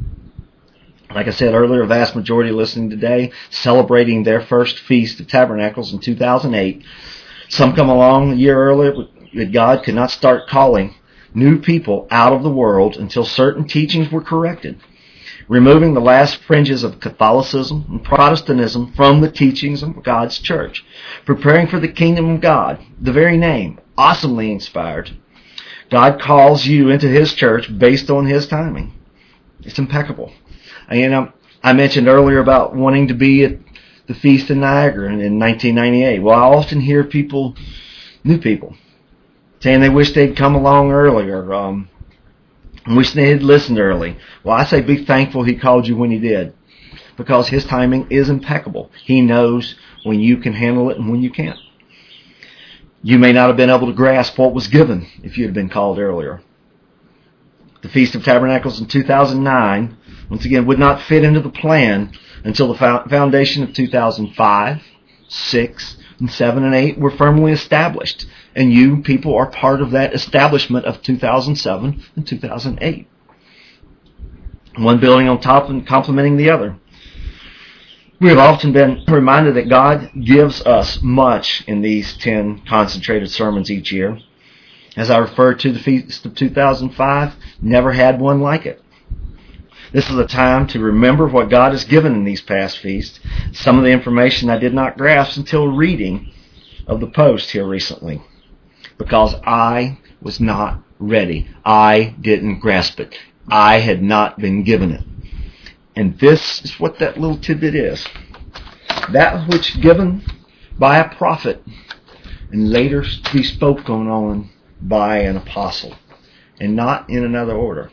Like I said earlier, a vast majority listening today celebrating their first Feast of Tabernacles in two thousand eight. Some come along a year earlier, but God could not start calling new people out of the world until certain teachings were corrected, removing the last fringes of Catholicism and Protestantism from the teachings of God's church, preparing for the kingdom of God, the very name, awesomely inspired. God calls you into His church based on His timing. It's impeccable. And, you know, I mentioned earlier about wanting to be at the Feast in Niagara in nineteen ninety-eight. Well, I often hear people, new people, saying they wish they'd come along earlier, um, wish they had listened early. Well, I say be thankful He called you when He did, because His timing is impeccable. He knows when you can handle it and when you can't. You may not have been able to grasp what was given if you had been called earlier. The Feast of Tabernacles in two thousand nine, once again, would not fit into the plan until the foundation of two thousand five, six, and seven, and eight were firmly established. And you people are part of that establishment of two thousand seven and two thousand eight. One building on top and complementing the other. We have often been reminded that God gives us much in these ten concentrated sermons each year. As I referred to the Feast of two thousand five, never had one like it. This is a time to remember what God has given in these past feasts. Some of the information I did not grasp until reading of the post here recently, because I was not ready. I didn't grasp it. I had not been given it. And this is what that little tidbit is. That which given by a prophet and later be spoken on by an apostle, and not in another order.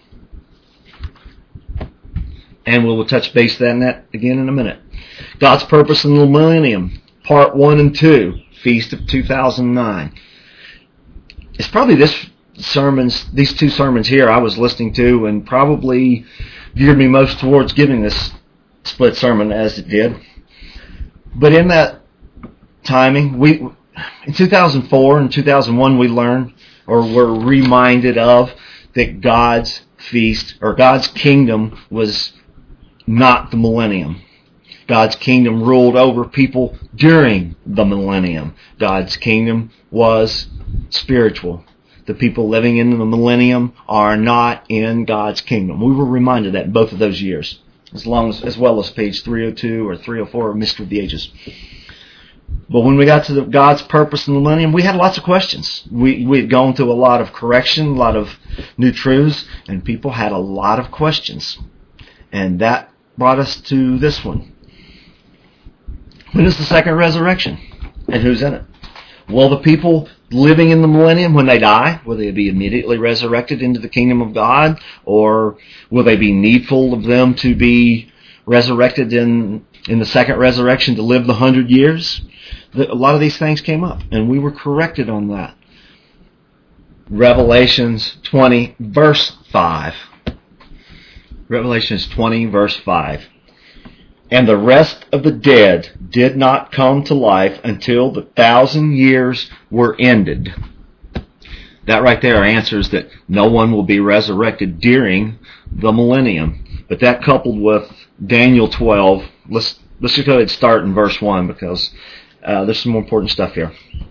And we will touch base on that again in a minute. God's purpose in the millennium, part one and two, Feast of two thousand nine. It's probably this sermons, these two sermons here I was listening to, and probably geared me most towards giving this split sermon as it did. But in that timing, we in two thousand four and two thousand one we learned, or were reminded of, that God's feast, or God's kingdom, was not the millennium. God's kingdom ruled over people during the millennium. God's kingdom was spiritual. The people living in the millennium are not in God's kingdom. We were reminded that in both of those years, as long as, as well as page three oh two or three oh four of Mystery of the Ages. But when we got to the God's purpose in the millennium, we had lots of questions. We we had gone through a lot of correction, a lot of new truths, and people had a lot of questions. And that brought us to this one. When is the second resurrection? And who's in it? Well, the people living in the millennium, when they die, will they be immediately resurrected into the kingdom of God? Or will they be needful of them to be resurrected in, in the second resurrection to live the hundred years? A lot of these things came up, and we were corrected on that. Revelations twenty, verse five. Revelations twenty, verse five. And the rest of the dead did not come to life until the thousand years were ended. That right there answers that no one will be resurrected during the millennium. But that coupled with Daniel twelve, let's let's just go ahead and start in verse one, because uh, there's some more important stuff here.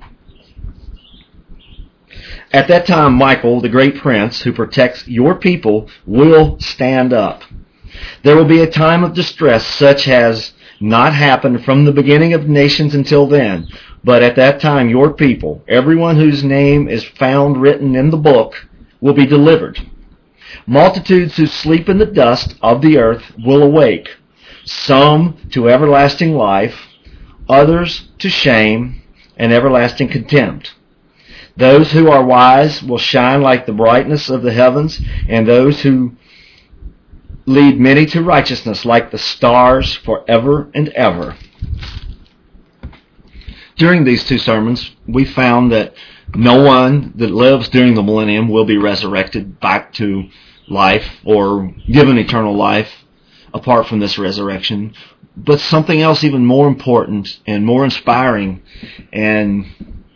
At that time, Michael, the great prince who protects your people, will stand up. There will be a time of distress such as not happened from the beginning of nations until then. But at that time, your people, everyone whose name is found written in the book, will be delivered. Multitudes who sleep in the dust of the earth will awake, some to everlasting life, others to shame and everlasting contempt. Those who are wise will shine like the brightness of the heavens, and those who lead many to righteousness like the stars forever and ever. During these two sermons, we found that no one that lives during the millennium will be resurrected back to life or given eternal life apart from this resurrection. But something else even more important and more inspiring, and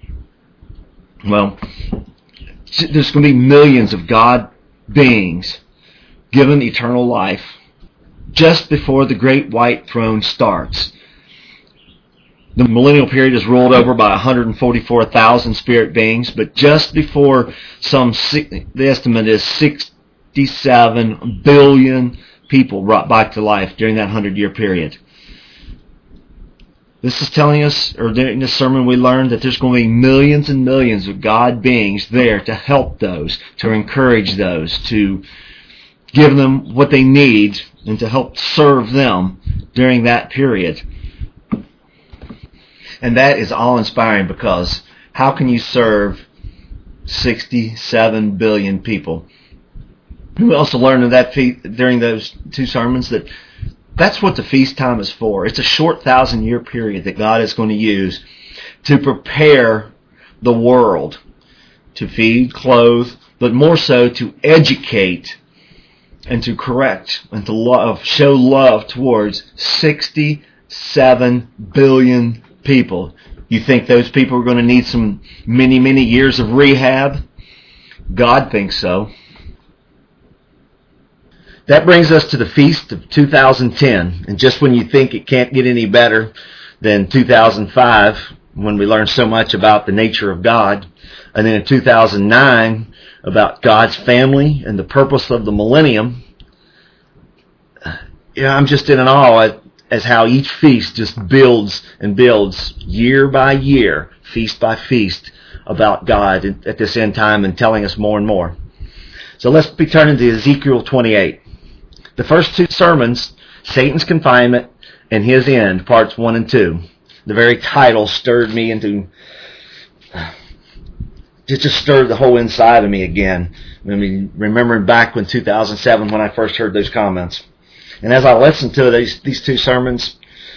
well, there's going to be millions of God beings given eternal life just before the great white throne starts. The millennial period is ruled over by one hundred forty-four thousand spirit beings, but just before some, the estimate is sixty-seven billion people brought back to life during that hundred-year period. This is telling us, or during this sermon we learned that there's going to be millions and millions of God beings there to help those, to encourage those, to give them what they need, and to help serve them during that period. And that is awe-inspiring, because how can you serve sixty-seven billion people? We also learned in that fe- during those two sermons that that's what the feast time is for. It's a short thousand-year period that God is going to use to prepare the world to feed, clothe, but more so to educate and to correct and to love, show love towards sixty-seven billion people. You think those people are going to need some many, many years of rehab? God thinks so. That brings us to the Feast of two thousand ten. And just when you think it can't get any better than two thousand five, when we learned so much about the nature of God, and then in two thousand nine about God's family and the purpose of the millennium, you know, I'm just in awe at, as how each feast just builds and builds year by year, feast by feast, about God at this end time and telling us more and more. So let's be turning to Ezekiel twenty-eight. The first two sermons Satan's Confinement and His End, parts one and two. The very title stirred me into, it just stirred the whole inside of me again. I mean, remembering back when two thousand seven when I first heard those comments. And as I listened to these, these two sermons,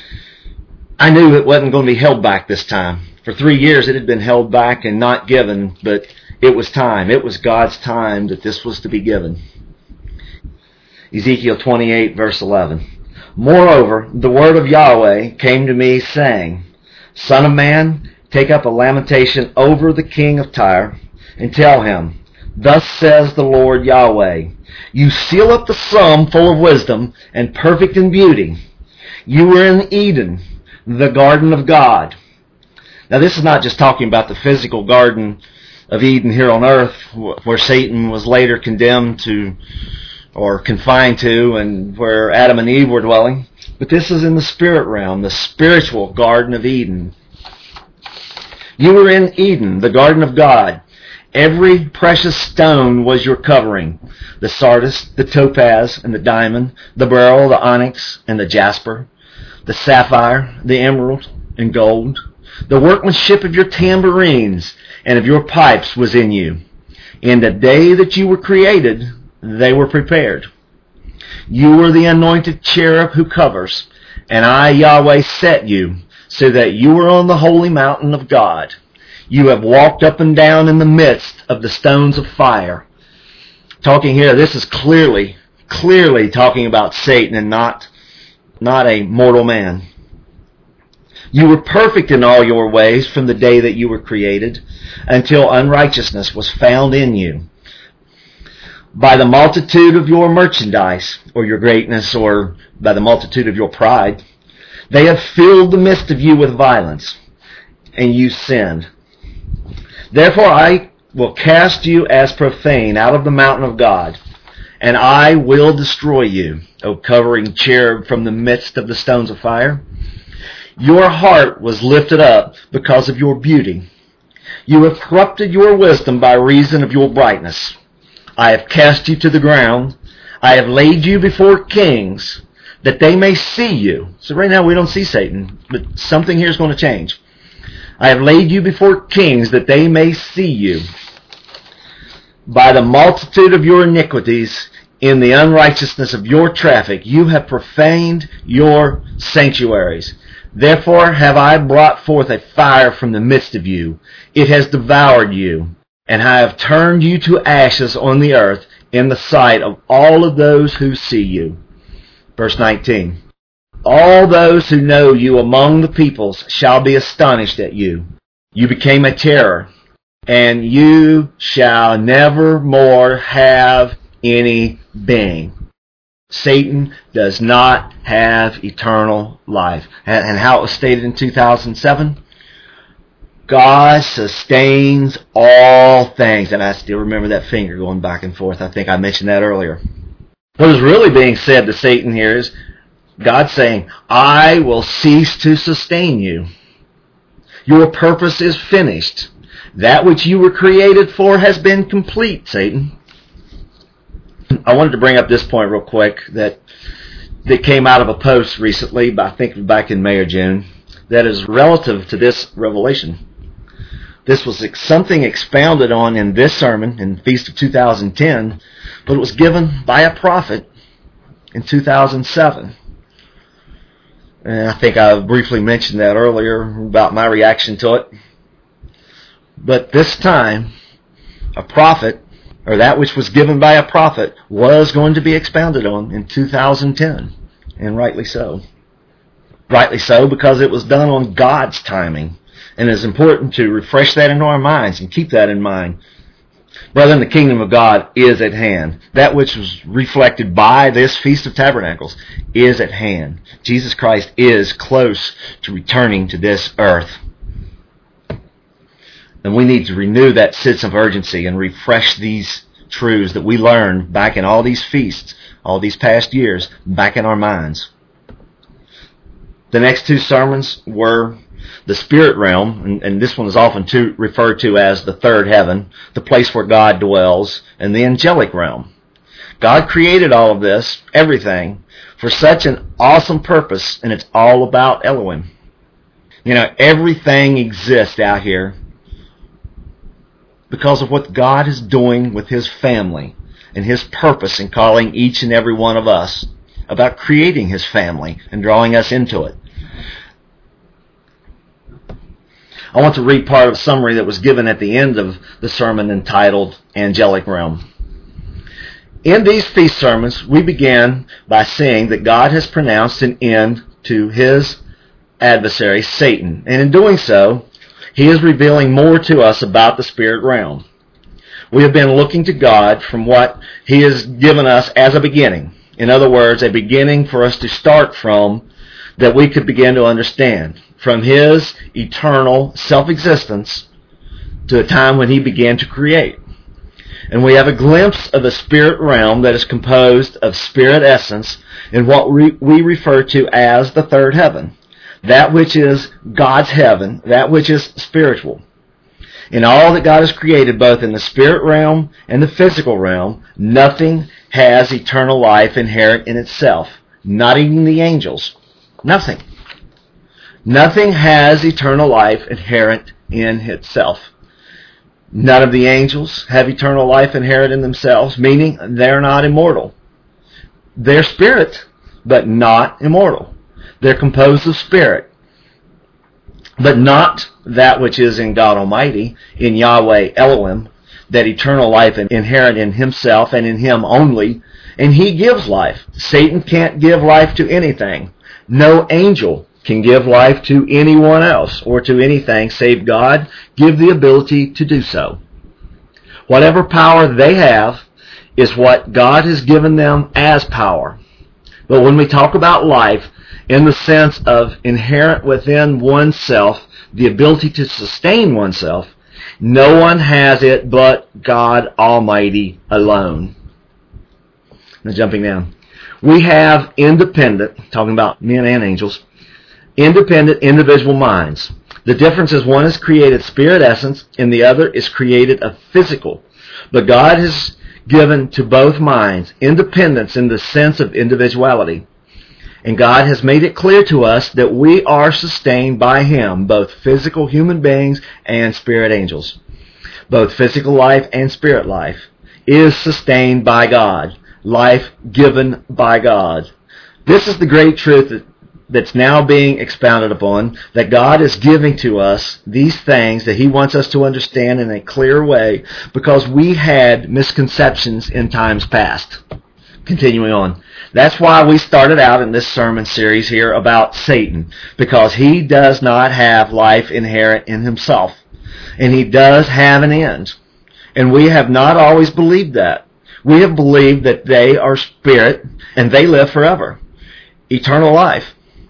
I knew it wasn't going to be held back this time. For three years it had been held back and not given, but it was time. It was God's time that this was to be given. Ezekiel twenty-eight, verse eleven. Moreover, the word of Yahweh came to me, saying, Son of man, take up a lamentation over the king of Tyre, and tell him, Thus says the Lord Yahweh, You seal up the sum full of wisdom and perfect in beauty. You were in Eden, the garden of God. Now this is not just talking about the physical garden of Eden here on earth, where Satan was later condemned to or confined to, and where Adam and Eve were dwelling. But this is in the spirit realm, the spiritual Garden of Eden. You were in Eden, the garden of God. Every precious stone was your covering. The sardius, the topaz, and the diamond, the beryl, the onyx, and the jasper, the sapphire, the emerald, and gold. The workmanship of your tambourines and of your pipes was in you. In the day that you were created, they were prepared. You were the anointed cherub who covers, and I, Yahweh, set you, so that you were on the holy mountain of God. You have walked up and down in the midst of the stones of fire. Talking here, this is clearly, clearly talking about Satan and not, not a mortal man. You were perfect in all your ways from the day that you were created, until unrighteousness was found in you. By the multitude of your merchandise, or your greatness, or by the multitude of your pride, they have filled the midst of you with violence, and you sinned. Therefore I will cast you as profane out of the mountain of God, and I will destroy you, O covering cherub from the midst of the stones of fire. Your heart was lifted up because of your beauty. You have corrupted your wisdom by reason of your brightness. I have cast you to the ground. I have laid you before kings, that they may see you. So right now we don't see Satan, but something here is going to change. I have laid you before kings, that they may see you. By the multitude of your iniquities, in the unrighteousness of your traffic, you have profaned your sanctuaries. Therefore have I brought forth a fire from the midst of you. It has devoured you, and I have turned you to ashes on the earth in the sight of all of those who see you. Verse nineteen. All those who know you among the peoples shall be astonished at you. You became a terror, and you shall never more have any being. Satan does not have eternal life. And how it was stated in two thousand seven, God sustains all things. And I still remember that finger going back and forth. I think I mentioned that earlier. What is really being said to Satan here is God saying, I will cease to sustain you. Your purpose is finished. That which you were created for has been complete, Satan. I wanted to bring up this point real quick that that came out of a post recently, I think back in May or June, that is relative to this revelation. This was something expounded on in this sermon in Feast of two thousand ten, but it was given by a prophet in two thousand seven. And I think I briefly mentioned that earlier about my reaction to it. But this time, a prophet, or that which was given by a prophet, was going to be expounded on in two thousand ten, and rightly so. Rightly so, because it was done on God's timing, and it's important to refresh that into our minds and keep that in mind. Brethren, the kingdom of God is at hand. That which was reflected by this Feast of Tabernacles is at hand. Jesus Christ is close to returning to this earth. And we need to renew that sense of urgency and refresh these truths that we learned back in all these feasts, all these past years, back in our minds. The next two sermons were the spirit realm, and, and this one is often to, referred to as the third heaven, the place where God dwells, and the angelic realm. God created all of this, everything, for such an awesome purpose, and it's all about Elohim. You know, everything exists out here because of what God is doing with His family and His purpose in calling each and every one of us, about creating His family and drawing us into it. I want to read part of a summary that was given at the end of the sermon entitled Angelic Realm. In these feast sermons, we began by saying that God has pronounced an end to His adversary, Satan, and in doing so, He is revealing more to us about the spirit realm. We have been looking to God from what He has given us as a beginning. In other words, a beginning for us to start from that we could begin to understand. From His eternal self-existence to a time when He began to create. And we have a glimpse of the spirit realm that is composed of spirit essence in what we refer to as the third heaven. That which is God's heaven, that which is spiritual. In all that God has created, both in the spirit realm and the physical realm, nothing has eternal life inherent in itself. Not even the angels. Nothing. Nothing has eternal life inherent in itself. None of the angels have eternal life inherent in themselves, meaning they're not immortal. They're spirit, but not immortal. They're composed of spirit, but not that which is in God Almighty, in Yahweh Elohim, that eternal life inherent in Himself and in Him only, and He gives life. Satan can't give life to anything. No angel can give life to anyone else or to anything save God give the ability to do so. Whatever power they have is what God has given them as power. But when we talk about life in the sense of inherent within oneself, the ability to sustain oneself, no one has it but God Almighty alone. Now jumping down. We have independent, talking about men and angels, independent individual minds. The difference is one is created spirit essence and the other is created of physical. But God has given to both minds independence in the sense of individuality. And God has made it clear to us that we are sustained by Him, both physical human beings and spirit angels. Both physical life and spirit life is sustained by God. Life given by God. This is the great truth that that's now being expounded upon, that God is giving to us these things that He wants us to understand in a clear way because we had misconceptions in times past. Continuing on. That's why we started out in this sermon series here about Satan, because he does not have life inherent in himself, and he does have an end. And we have not always believed that. We have believed that they are spirit and they live forever. Eternal life.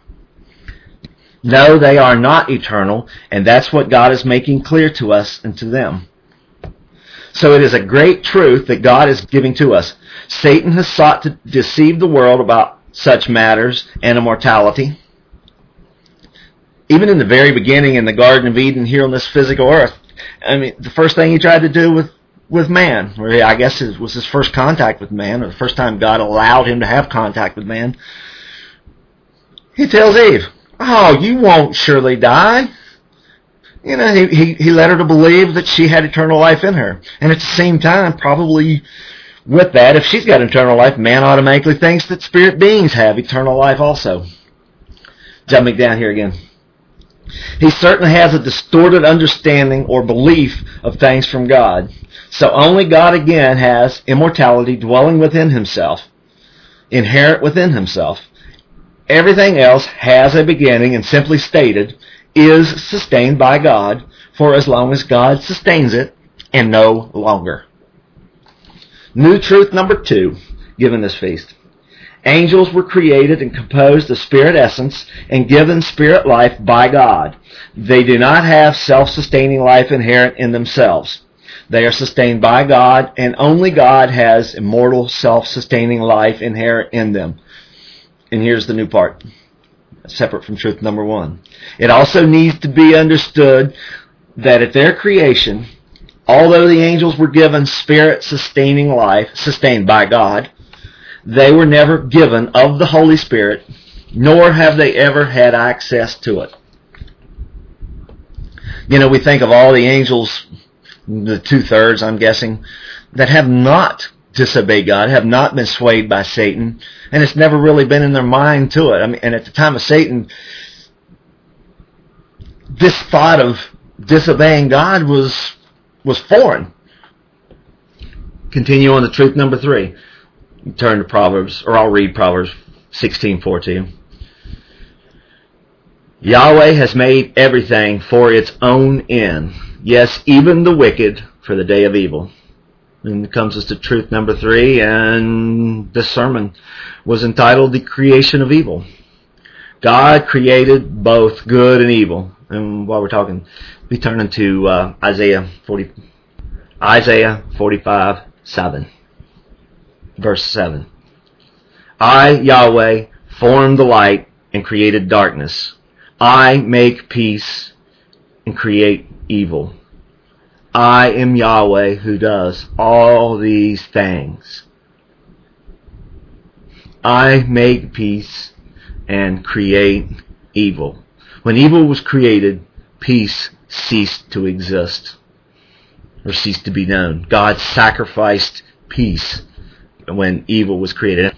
No, they are not eternal, and that's what God is making clear to us and to them. So it is a great truth that God is giving to us. Satan has sought to deceive the world about such matters and immortality. Even in the very beginning in the Garden of Eden here on this physical earth, I mean, the first thing he tried to do with, with man, or I guess it was his first contact with man, or the first time God allowed him to have contact with man, he tells Eve, "Oh, you won't surely die." You know, he, he, he led her to believe that she had eternal life in her. And at the same time, probably with that, if she's got eternal life, man automatically thinks that spirit beings have eternal life also. Jumping down here again. He certainly has a distorted understanding or belief of things from God. So only God again has immortality dwelling within Himself, inherent within Himself. Everything else has a beginning and simply stated is sustained by God for as long as God sustains it and no longer. New truth number two given this feast. Angels were created and composed of spirit essence and given spirit life by God. They do not have self-sustaining life inherent in themselves. They are sustained by God, and only God has immortal self-sustaining life inherent in them. And here's the new part, separate from truth number one. It also needs to be understood that at their creation, although the angels were given spirit-sustaining life, sustained by God, they were never given of the Holy Spirit, nor have they ever had access to it. You know, we think of all the angels, the two-thirds, I'm guessing, that have not disobeyed God, have not been swayed by Satan, and it's never really been in their mind to it. I mean, and at the time of Satan, this thought of disobeying God was was foreign. Continue on to truth number three. Turn to Proverbs, or I'll read Proverbs sixteen four to you. Yahweh has made everything for its own end. Yes, even the wicked for the day of evil. And it comes us to truth number three, and this sermon was entitled The Creation of Evil. God created both good and evil. And while we're talking, we turn into uh, Isaiah forty, Isaiah forty-five seven, verse seven. I, Yahweh, formed the light and created darkness. I make peace and create evil. I am Yahweh who does all these things. I make peace and create evil. When evil was created, peace ceased to exist, or ceased to be known. God sacrificed peace when evil was created.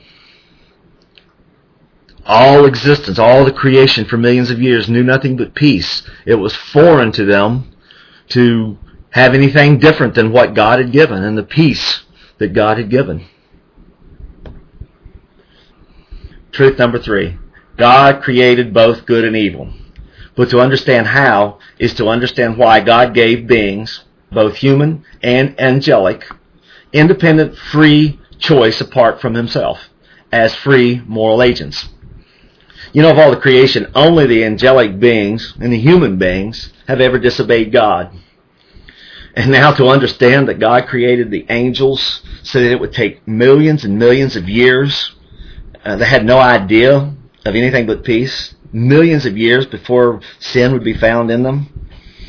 All existence, all the creation for millions of years knew nothing but peace. It was foreign to them to have anything different than what God had given and the peace that God had given. Truth number three. God created both good and evil. But to understand how is to understand why God gave beings, both human and angelic, independent, free choice apart from himself, as free moral agents. You know, of all the creation, only the angelic beings and the human beings have ever disobeyed God. And now to understand that God created the angels so that it would take millions and millions of years, uh, they had no idea of anything but peace, millions of years before sin would be found in them.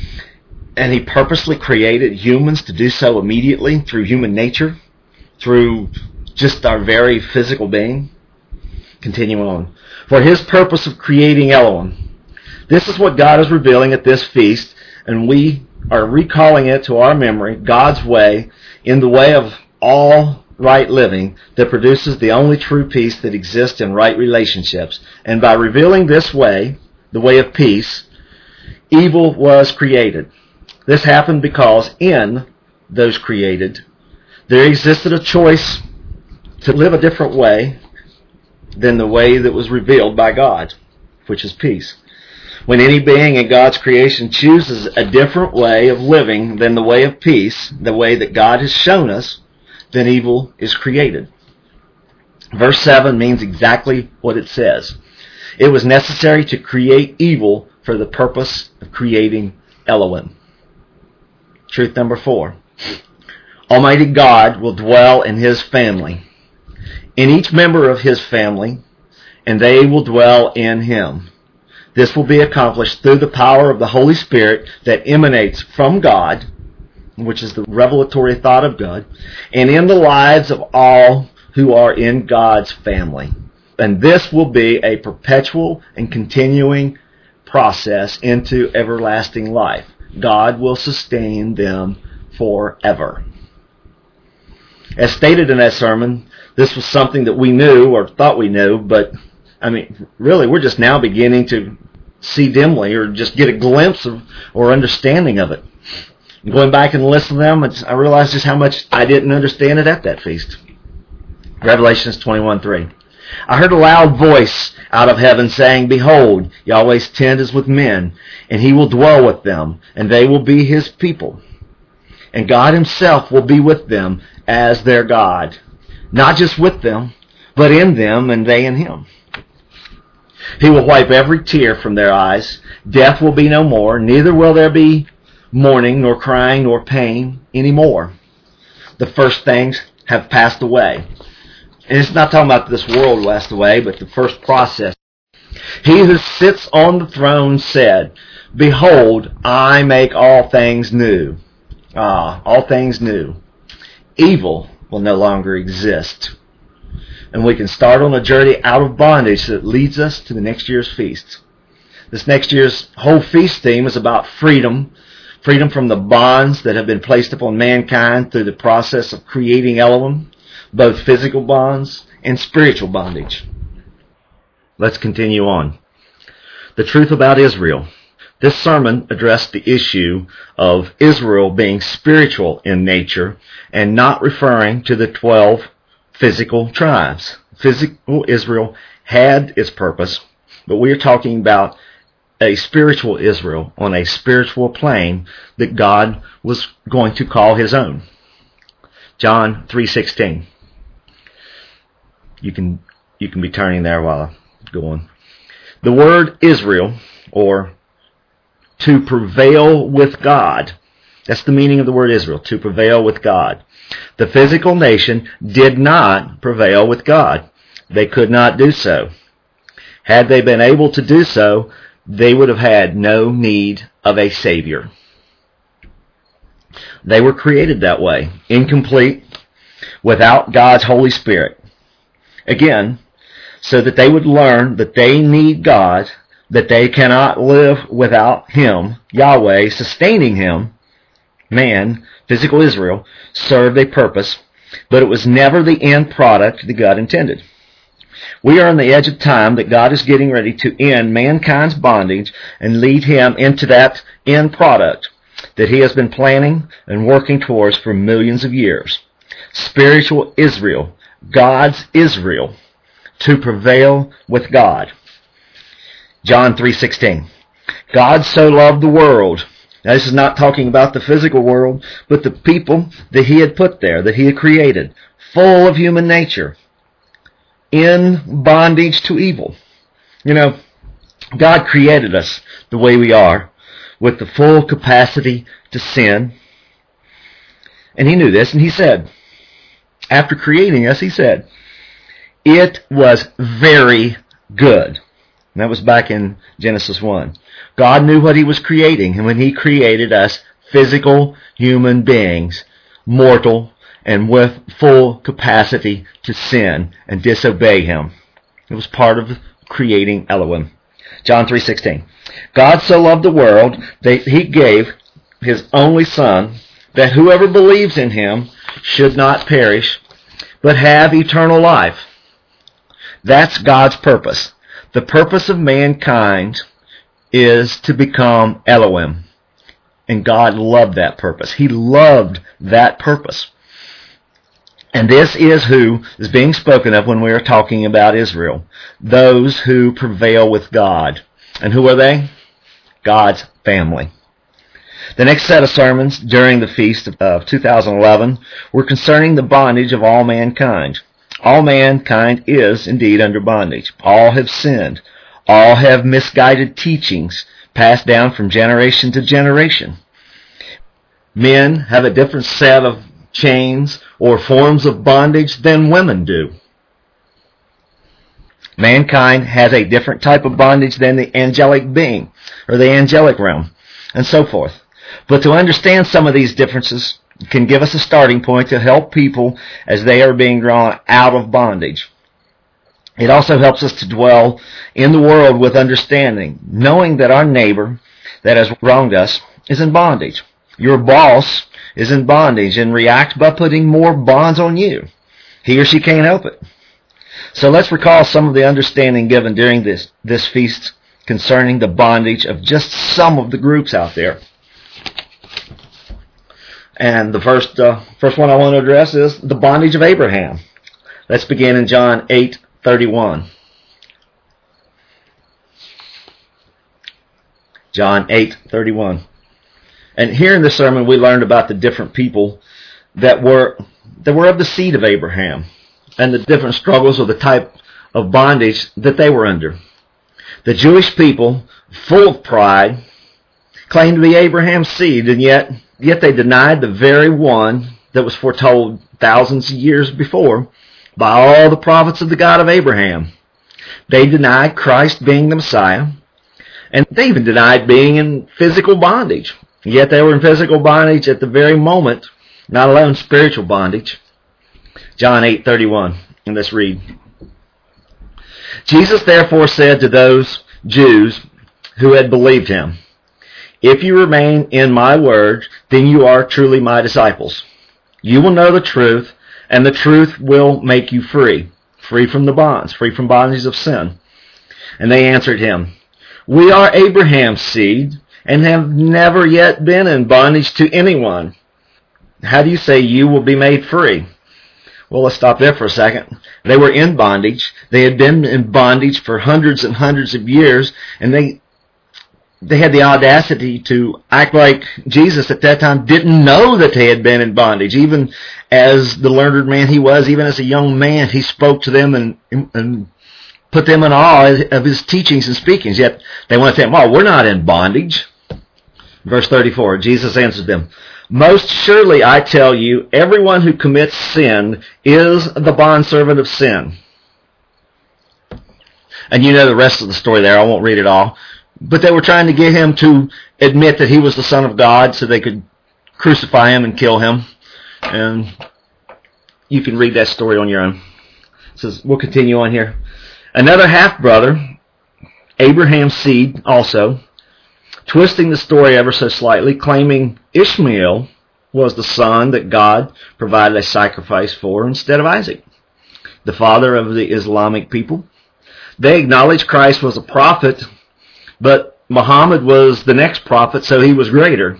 And he purposely created humans to do so immediately through human nature, through just our very physical being. Continuing on. For his purpose of creating Elohim. This is what God is revealing at this feast, and we are recalling it to our memory, God's way, in the way of all right living that produces the only true peace that exists in right relationships. And by revealing this way, the way of peace, evil was created. This happened because in those created, there existed a choice to live a different way than the way that was revealed by God, which is peace. When any being in God's creation chooses a different way of living than the way of peace, the way that God has shown us, then evil is created. Verse seven means exactly what it says. It was necessary to create evil for the purpose of creating Elohim. Truth number four. Almighty God will dwell in his family, in each member of his family, and they will dwell in him. This will be accomplished through the power of the Holy Spirit that emanates from God, which is the revelatory thought of God, and in the lives of all who are in God's family. And this will be a perpetual and continuing process into everlasting life. God will sustain them forever. As stated in that sermon, this was something that we knew or thought we knew, but I mean, really, we're just now beginning to see dimly or just get a glimpse of or understanding of it. Going back and listening to them, it's, I realized just how much I didn't understand it at that feast. Revelations twenty-one three. I heard a loud voice out of heaven saying, Behold, Yahweh's tent is with men, and he will dwell with them, and they will be his people. And God himself will be with them as their God. Not just with them, but in them, and they in him. He will wipe every tear from their eyes. Death will be no more, neither will there be mourning, nor crying, nor pain anymore. The first things have passed away. And it's not talking about this world passed away, but the first process. He who sits on the throne said, Behold, I make all things new. Ah, all things new. Evil will no longer exist. and we can start on a journey out of bondage that leads us to the next year's feast. This next year's whole feast theme is about freedom, freedom from the bonds that have been placed upon mankind through the process of creating Elohim, both physical bonds and spiritual bondage. Let's continue on. The truth about Israel. This sermon addressed the issue of Israel being spiritual in nature and not referring to the twelve physical tribes. Physical Israel had its purpose, but we are talking about a spiritual Israel on a spiritual plane that God was going to call his own. John three sixteen. You can you can be turning there while I go on. The word Israel, or to prevail with God, that's the meaning of the word Israel, to prevail with God. The physical nation did not prevail with God. They could not do so. Had they been able to do so, they would have had no need of a Savior. They were created that way, incomplete, without God's Holy Spirit. Again, so that they would learn that they need God, that they cannot live without Him, Yahweh, sustaining Him. Man, physical Israel, served a purpose, but it was never the end product that God intended. We are on the edge of time that God is getting ready to end mankind's bondage and lead him into that end product that He has been planning and working towards for millions of years. Spiritual Israel, God's Israel, to prevail with God. John three sixteen. God so loved the world. Now, this is not talking about the physical world, but the people that He had put there, that He had created, full of human nature, in bondage to evil. You know, God created us the way we are, with the full capacity to sin. And He knew this, and He said, after creating us, He said, it was very good. And that was back in Genesis one. God knew what He was creating, and when He created us, physical human beings, mortal, and with full capacity to sin and disobey Him. It was part of creating Elohim. John three sixteen. God so loved the world that He gave His only Son, that whoever believes in Him should not perish, but have eternal life. That's God's purpose. The purpose of mankind is to become Elohim. And God loved that purpose. He loved that purpose. And this is who is being spoken of when we are talking about Israel. Those who prevail with God. And who are they? God's family. The next set of sermons during the feast of two thousand eleven were concerning the bondage of all mankind. All mankind is indeed under bondage. All have sinned. All have misguided teachings passed down from generation to generation. Men have a different set of chains or forms of bondage than women do. Mankind has a different type of bondage than the angelic being or the angelic realm, and so forth. But to understand some of these differences can give us a starting point to help people as they are being drawn out of bondage. It also helps us to dwell in the world with understanding, knowing that our neighbor that has wronged us is in bondage. Your boss is in bondage and reacts by putting more bonds on you. He or she can't help it. So let's recall some of the understanding given during this, this feast concerning the bondage of just some of the groups out there. And the first uh, first one I want to address is the bondage of Abraham. Let's begin in John eight thirty-one. John eight thirty-one. And here in this sermon we learned about the different people that were that were of the seed of Abraham and the different struggles or the type of bondage that they were under. The Jewish people, full of pride, claimed to be Abraham's seed, and yet Yet they denied the very one that was foretold thousands of years before by all the prophets of the God of Abraham. They denied Christ being the Messiah, and they even denied being in physical bondage. Yet they were in physical bondage at the very moment, not alone spiritual bondage. John eight thirty-one, and let's read. Jesus therefore said to those Jews who had believed him, "If you remain in my word, then you are truly my disciples. You will know the truth, and the truth will make you free, free from the bonds, free from bondage of sin." And they answered him, "We are Abraham's seed, and have never yet been in bondage to anyone. How do you say you will be made free?" Well, let's stop there for a second. They were in bondage. They had been in bondage for hundreds and hundreds of years, and they they had the audacity to act like Jesus at that time didn't know that they had been in bondage. Even as the learned man he was, even as a young man, he spoke to them and, and put them in awe of his teachings and speakings. Yet they want to say, "Oh, we're not in bondage." Verse thirty-four, Jesus answered them, "Most surely I tell you, everyone who commits sin is the bondservant of sin." And you know the rest of the story there. I won't read it all. But they were trying to get him to admit that he was the Son of God so they could crucify him and kill him. And you can read that story on your own. It says, we'll continue on here. Another half-brother, Abraham's seed also, twisting the story ever so slightly, claiming Ishmael was the son that God provided a sacrifice for instead of Isaac, the father of the Islamic people. They acknowledged Christ was a prophet, but Muhammad was the next prophet, so he was greater.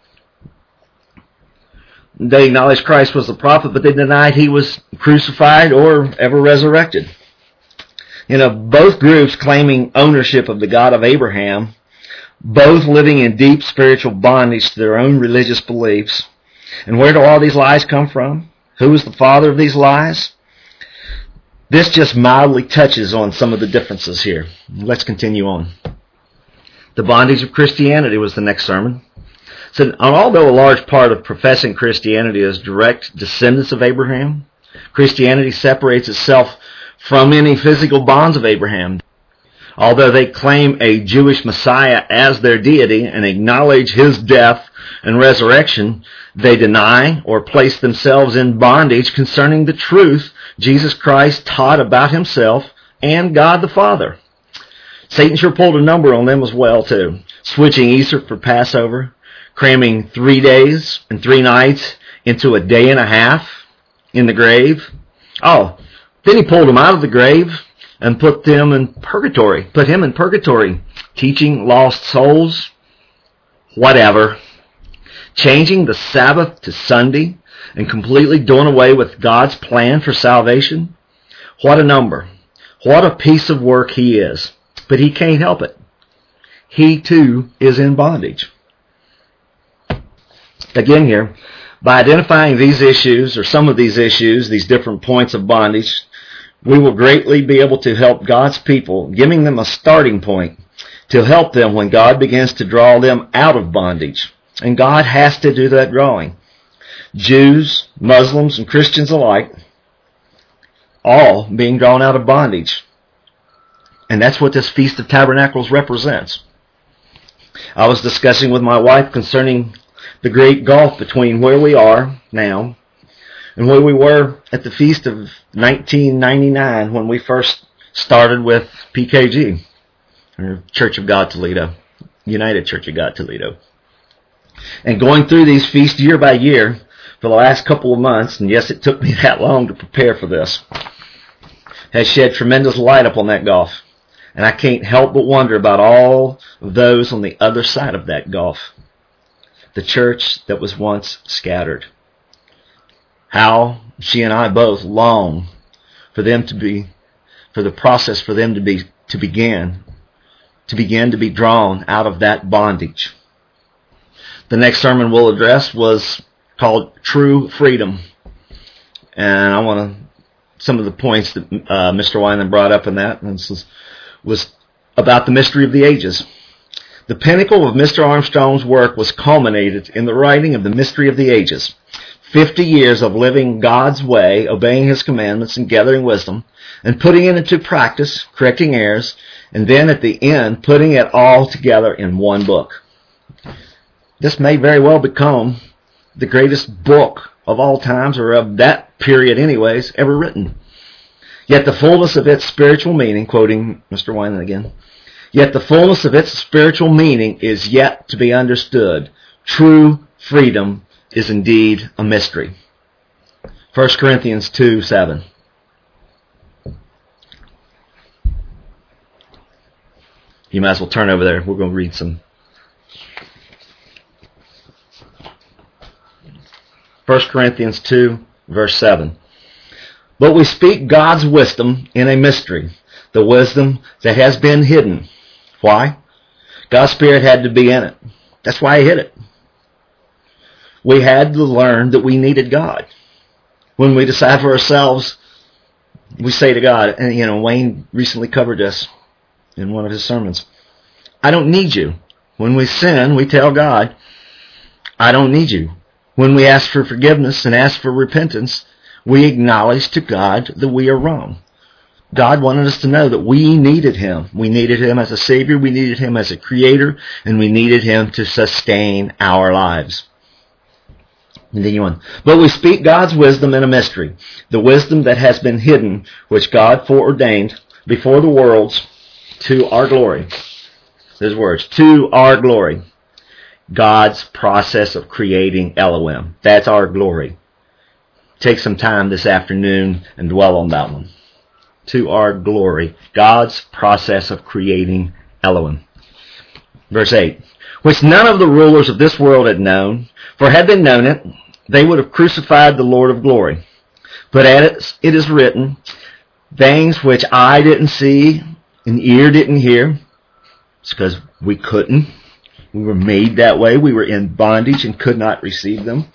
They acknowledged Christ was the prophet, but they denied he was crucified or ever resurrected. You know, both groups claiming ownership of the God of Abraham, both living in deep spiritual bondage to their own religious beliefs. And where do all these lies come from? Who is the father of these lies? This just mildly touches on some of the differences here. Let's continue on. The bondage of Christianity was the next sermon. So, although a large part of professing Christianity is direct descendants of Abraham, Christianity separates itself from any physical bonds of Abraham. Although they claim a Jewish Messiah as their deity and acknowledge his death and resurrection, they deny or place themselves in bondage concerning the truth Jesus Christ taught about himself and God the Father. Satan sure pulled a number on them as well, too. Switching Easter for Passover, cramming three days and three nights into a day and a half in the grave. Oh, then he pulled them out of the grave and put them in purgatory, put him in purgatory, teaching lost souls, whatever. Changing the Sabbath to Sunday and completely doing away with God's plan for salvation. What a number. What a piece of work he is. But he can't help it. He too is in bondage. Again here, by identifying these issues, or some of these issues, these different points of bondage, we will greatly be able to help God's people, giving them a starting point to help them when God begins to draw them out of bondage. And God has to do that drawing. Jews, Muslims, and Christians alike, all being drawn out of bondage. And that's what this Feast of Tabernacles represents. I was discussing with my wife concerning the great gulf between where we are now and where we were at the Feast of nineteen ninety-nine when we first started with P K G, or Church of God Toledo, United Church of God Toledo. And going through these feasts year by year for the last couple of months, and yes, it took me that long to prepare for this, has shed tremendous light upon that gulf. And I can't help but wonder about all of those on the other side of that gulf. The church that was once scattered. How she and I both long for them to be, for the process for them to be, to begin, to begin to be drawn out of that bondage. The next sermon we'll address was called True Freedom. And I want to, some of the points that uh, Mister Wineland brought up in that, and this was, was about the mystery of the ages. The pinnacle of Mister Armstrong's work was culminated in the writing of the mystery of the ages. Fifty years of living God's way, obeying his commandments and gathering wisdom, and putting it into practice, correcting errors, and then at the end, putting it all together in one book. This may very well become the greatest book of all times, or of that period anyways, ever written. Yet the fullness of its spiritual meaning, quoting Mister Wineland again, yet the fullness of its spiritual meaning is yet to be understood. True freedom is indeed a mystery. First Corinthians two seven. You might as well turn over there. We're going to read some. First Corinthians two, verse seven. But we speak God's wisdom in a mystery, the wisdom that has been hidden. Why? God's Spirit had to be in it. That's why He hid it. We had to learn that we needed God. When we decide for ourselves, we say to God, and you know, Wayne recently covered this in one of his sermons, I don't need you. When we sin, we tell God, I don't need you. When we ask for forgiveness and ask for repentance, we acknowledge to God that we are wrong. God wanted us to know that we needed Him. We needed Him as a Savior, we needed Him as a Creator, and we needed Him to sustain our lives. Continue on. But we speak God's wisdom in a mystery, the wisdom that has been hidden, which God foreordained before the worlds to our glory. Those words, to our glory. God's process of creating Elohim. That's our glory. Take some time this afternoon and dwell on that one. To our glory. God's process of creating Elohim. Verse eight. Which none of the rulers of this world had known, for had they known it, they would have crucified the Lord of glory. But as it is written, things which eye didn't see and ear didn't hear, it's because we couldn't. We were made that way. We were in bondage and could not receive them.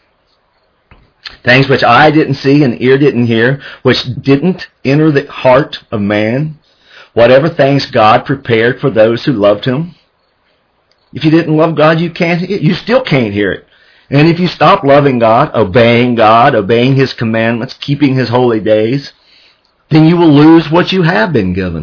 Things which eye didn't see and ear didn't hear, which didn't enter the heart of man, whatever things God prepared for those who loved Him. If you didn't love God, you can't. You still can't hear it. And if you stop loving God, obeying God, obeying His commandments, keeping His holy days, then you will lose what you have been given.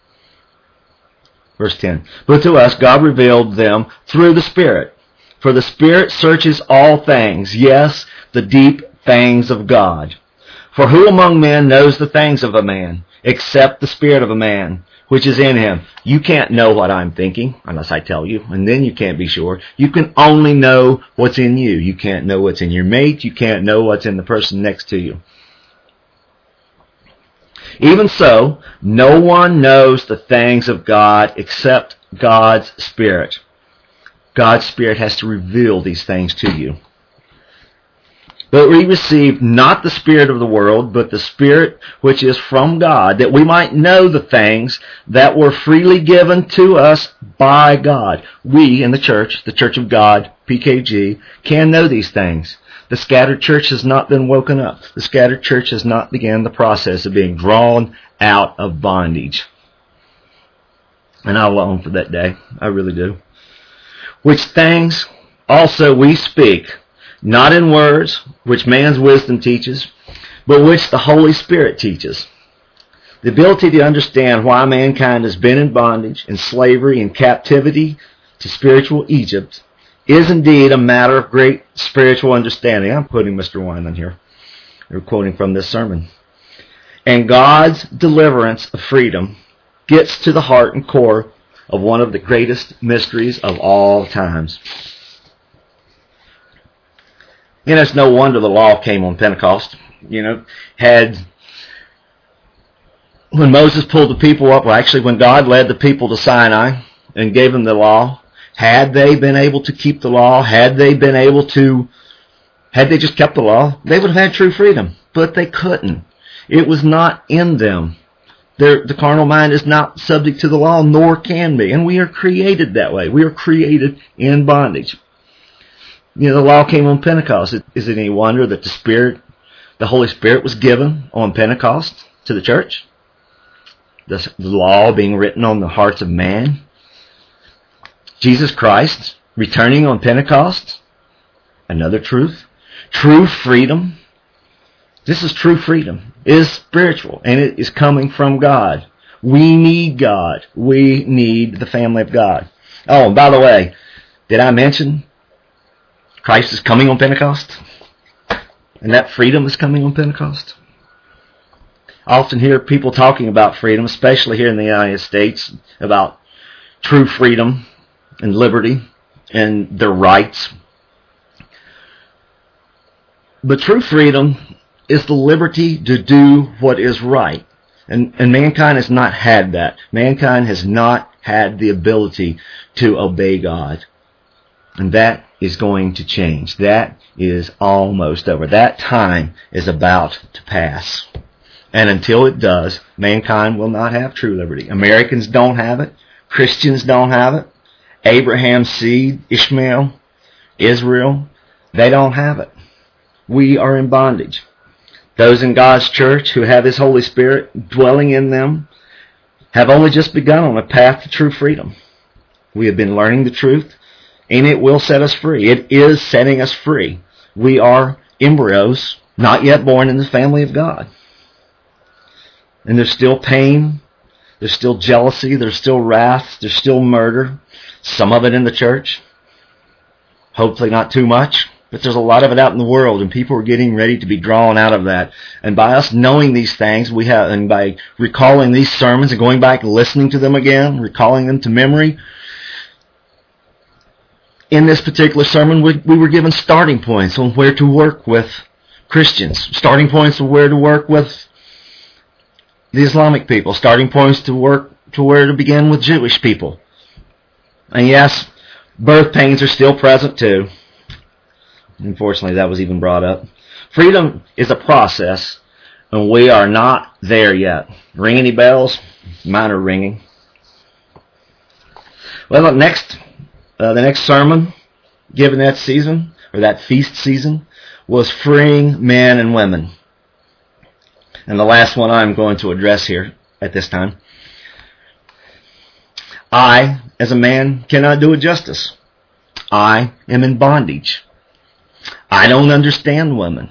Verse ten. But to us God revealed them through the Spirit. For the Spirit searches all things, yes, the deep things of God. For who among men knows the things of a man, except the spirit of a man, which is in him? You can't know what I'm thinking, unless I tell you, and then you can't be sure. You can only know what's in you. You can't know what's in your mate. You can't know what's in the person next to you. Even so, no one knows the things of God except God's Spirit. God's Spirit has to reveal these things to you. But we received not the spirit of the world, but the Spirit which is from God, that we might know the things that were freely given to us by God. We in the church, the Church of God, P K G, can know these things. The scattered church has not been woken up. The scattered church has not begun the process of being drawn out of bondage. And I long for that day. I really do. Which things also we speak, not in words, which man's wisdom teaches, but which the Holy Spirit teaches. The ability to understand why mankind has been in bondage, in slavery, in captivity to spiritual Egypt is indeed a matter of great spiritual understanding. I'm quoting Mister Wineland here. They're quoting from this sermon. And God's deliverance of freedom gets to the heart and core of one of the greatest mysteries of all times. You know, it's no wonder the law came on Pentecost. You know, had, when Moses pulled the people up, well actually when God led the people to Sinai and gave them the law, had they been able to keep the law, had they been able to, had they just kept the law, they would have had true freedom. But they couldn't. It was not in them. Their, the carnal mind is not subject to the law, nor can be. And we are created that way. We are created in bondage. You know, the law came on Pentecost. Is it any wonder that the Spirit, the Holy Spirit was given on Pentecost to the church? The, the law being written on the hearts of man. Jesus Christ returning on Pentecost. Another truth. True freedom. This is true freedom. It is spiritual, and it is coming from God. We need God. We need the family of God. Oh, and by the way, did I mention Christ is coming on Pentecost? And that freedom is coming on Pentecost? I often hear people talking about freedom, especially here in the United States, about true freedom and liberty and their rights. But true freedom is the liberty to do what is right. And, and mankind has not had that. Mankind has not had the ability to obey God. And that is going to change. That is almost over. That time is about to pass. And until it does, mankind will not have true liberty. Americans don't have it. Christians don't have it. Abraham's seed, Ishmael, Israel, they don't have it. We are in bondage. Those in God's church who have His Holy Spirit dwelling in them have only just begun on a path to true freedom. We have been learning the truth, and it will set us free. It is setting us free. We are embryos, not yet born in the family of God. And there's still pain, there's still jealousy, there's still wrath, there's still murder, some of it in the church. Hopefully not too much. But there's a lot of it out in the world, and people are getting ready to be drawn out of that. And by us knowing these things, we have, and by recalling these sermons and going back and listening to them again, recalling them to memory, in this particular sermon, we, we were given starting points on where to work with Christians, starting points of where to work with the Islamic people, starting points to work to where to begin with Jewish people. And yes, birth pains are still present too. Unfortunately, that was even brought up. Freedom is a process, and we are not there yet. Ring any bells? Mine are ringing. Well, the next, uh, the next sermon given that season, or that feast season, was freeing men and women. And the last one I'm going to address here at this time. I, as a man, cannot do it justice. I am in bondage. I don't understand women.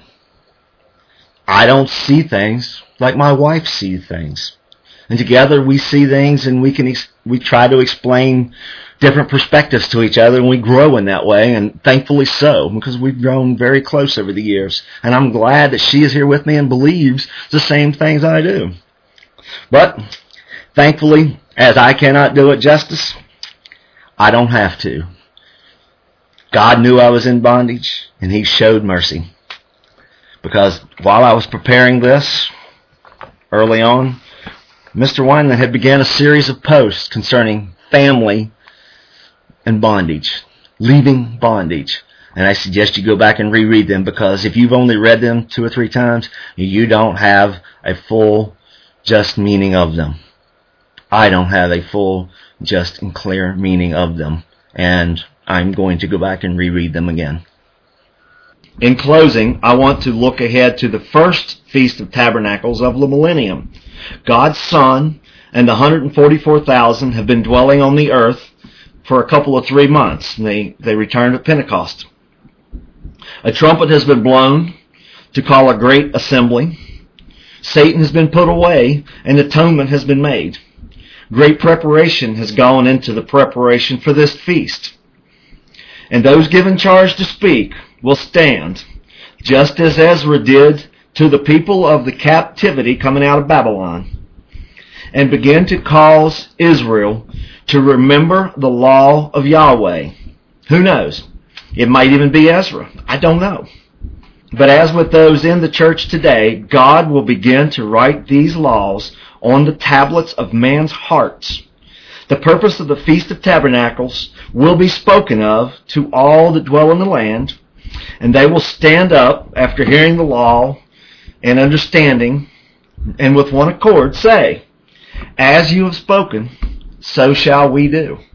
I don't see things like my wife sees things. And together we see things, and we can ex- we try to explain different perspectives to each other, and we grow in that way, and thankfully so, because we've grown very close over the years. And I'm glad that she is here with me and believes the same things I do. But thankfully, as I cannot do it justice, I don't have to. God knew I was in bondage, and He showed mercy. Because while I was preparing this, early on, Mister Wineland had began a series of posts concerning family and bondage, leaving bondage. And I suggest you go back and reread them, because if you've only read them two or three times, you don't have a full, just meaning of them. I don't have a full, just and clear meaning of them. And I'm going to go back and reread them again. In closing, I want to look ahead to the first Feast of Tabernacles of the millennium. God's Son and the one hundred forty-four thousand have been dwelling on the earth for a couple of three months. And they, they returned at Pentecost. A trumpet has been blown to call a great assembly. Satan has been put away, and atonement has been made. Great preparation has gone into the preparation for this feast. And those given charge to speak will stand, just as Ezra did to the people of the captivity coming out of Babylon, and begin to cause Israel to remember the law of Yahweh. Who knows? It might even be Ezra. I don't know. But as with those in the church today, God will begin to write these laws on the tablets of man's hearts. The purpose of the Feast of Tabernacles will be spoken of to all that dwell in the land, and they will stand up after hearing the law and understanding, and with one accord say, "As you have spoken, so shall we do."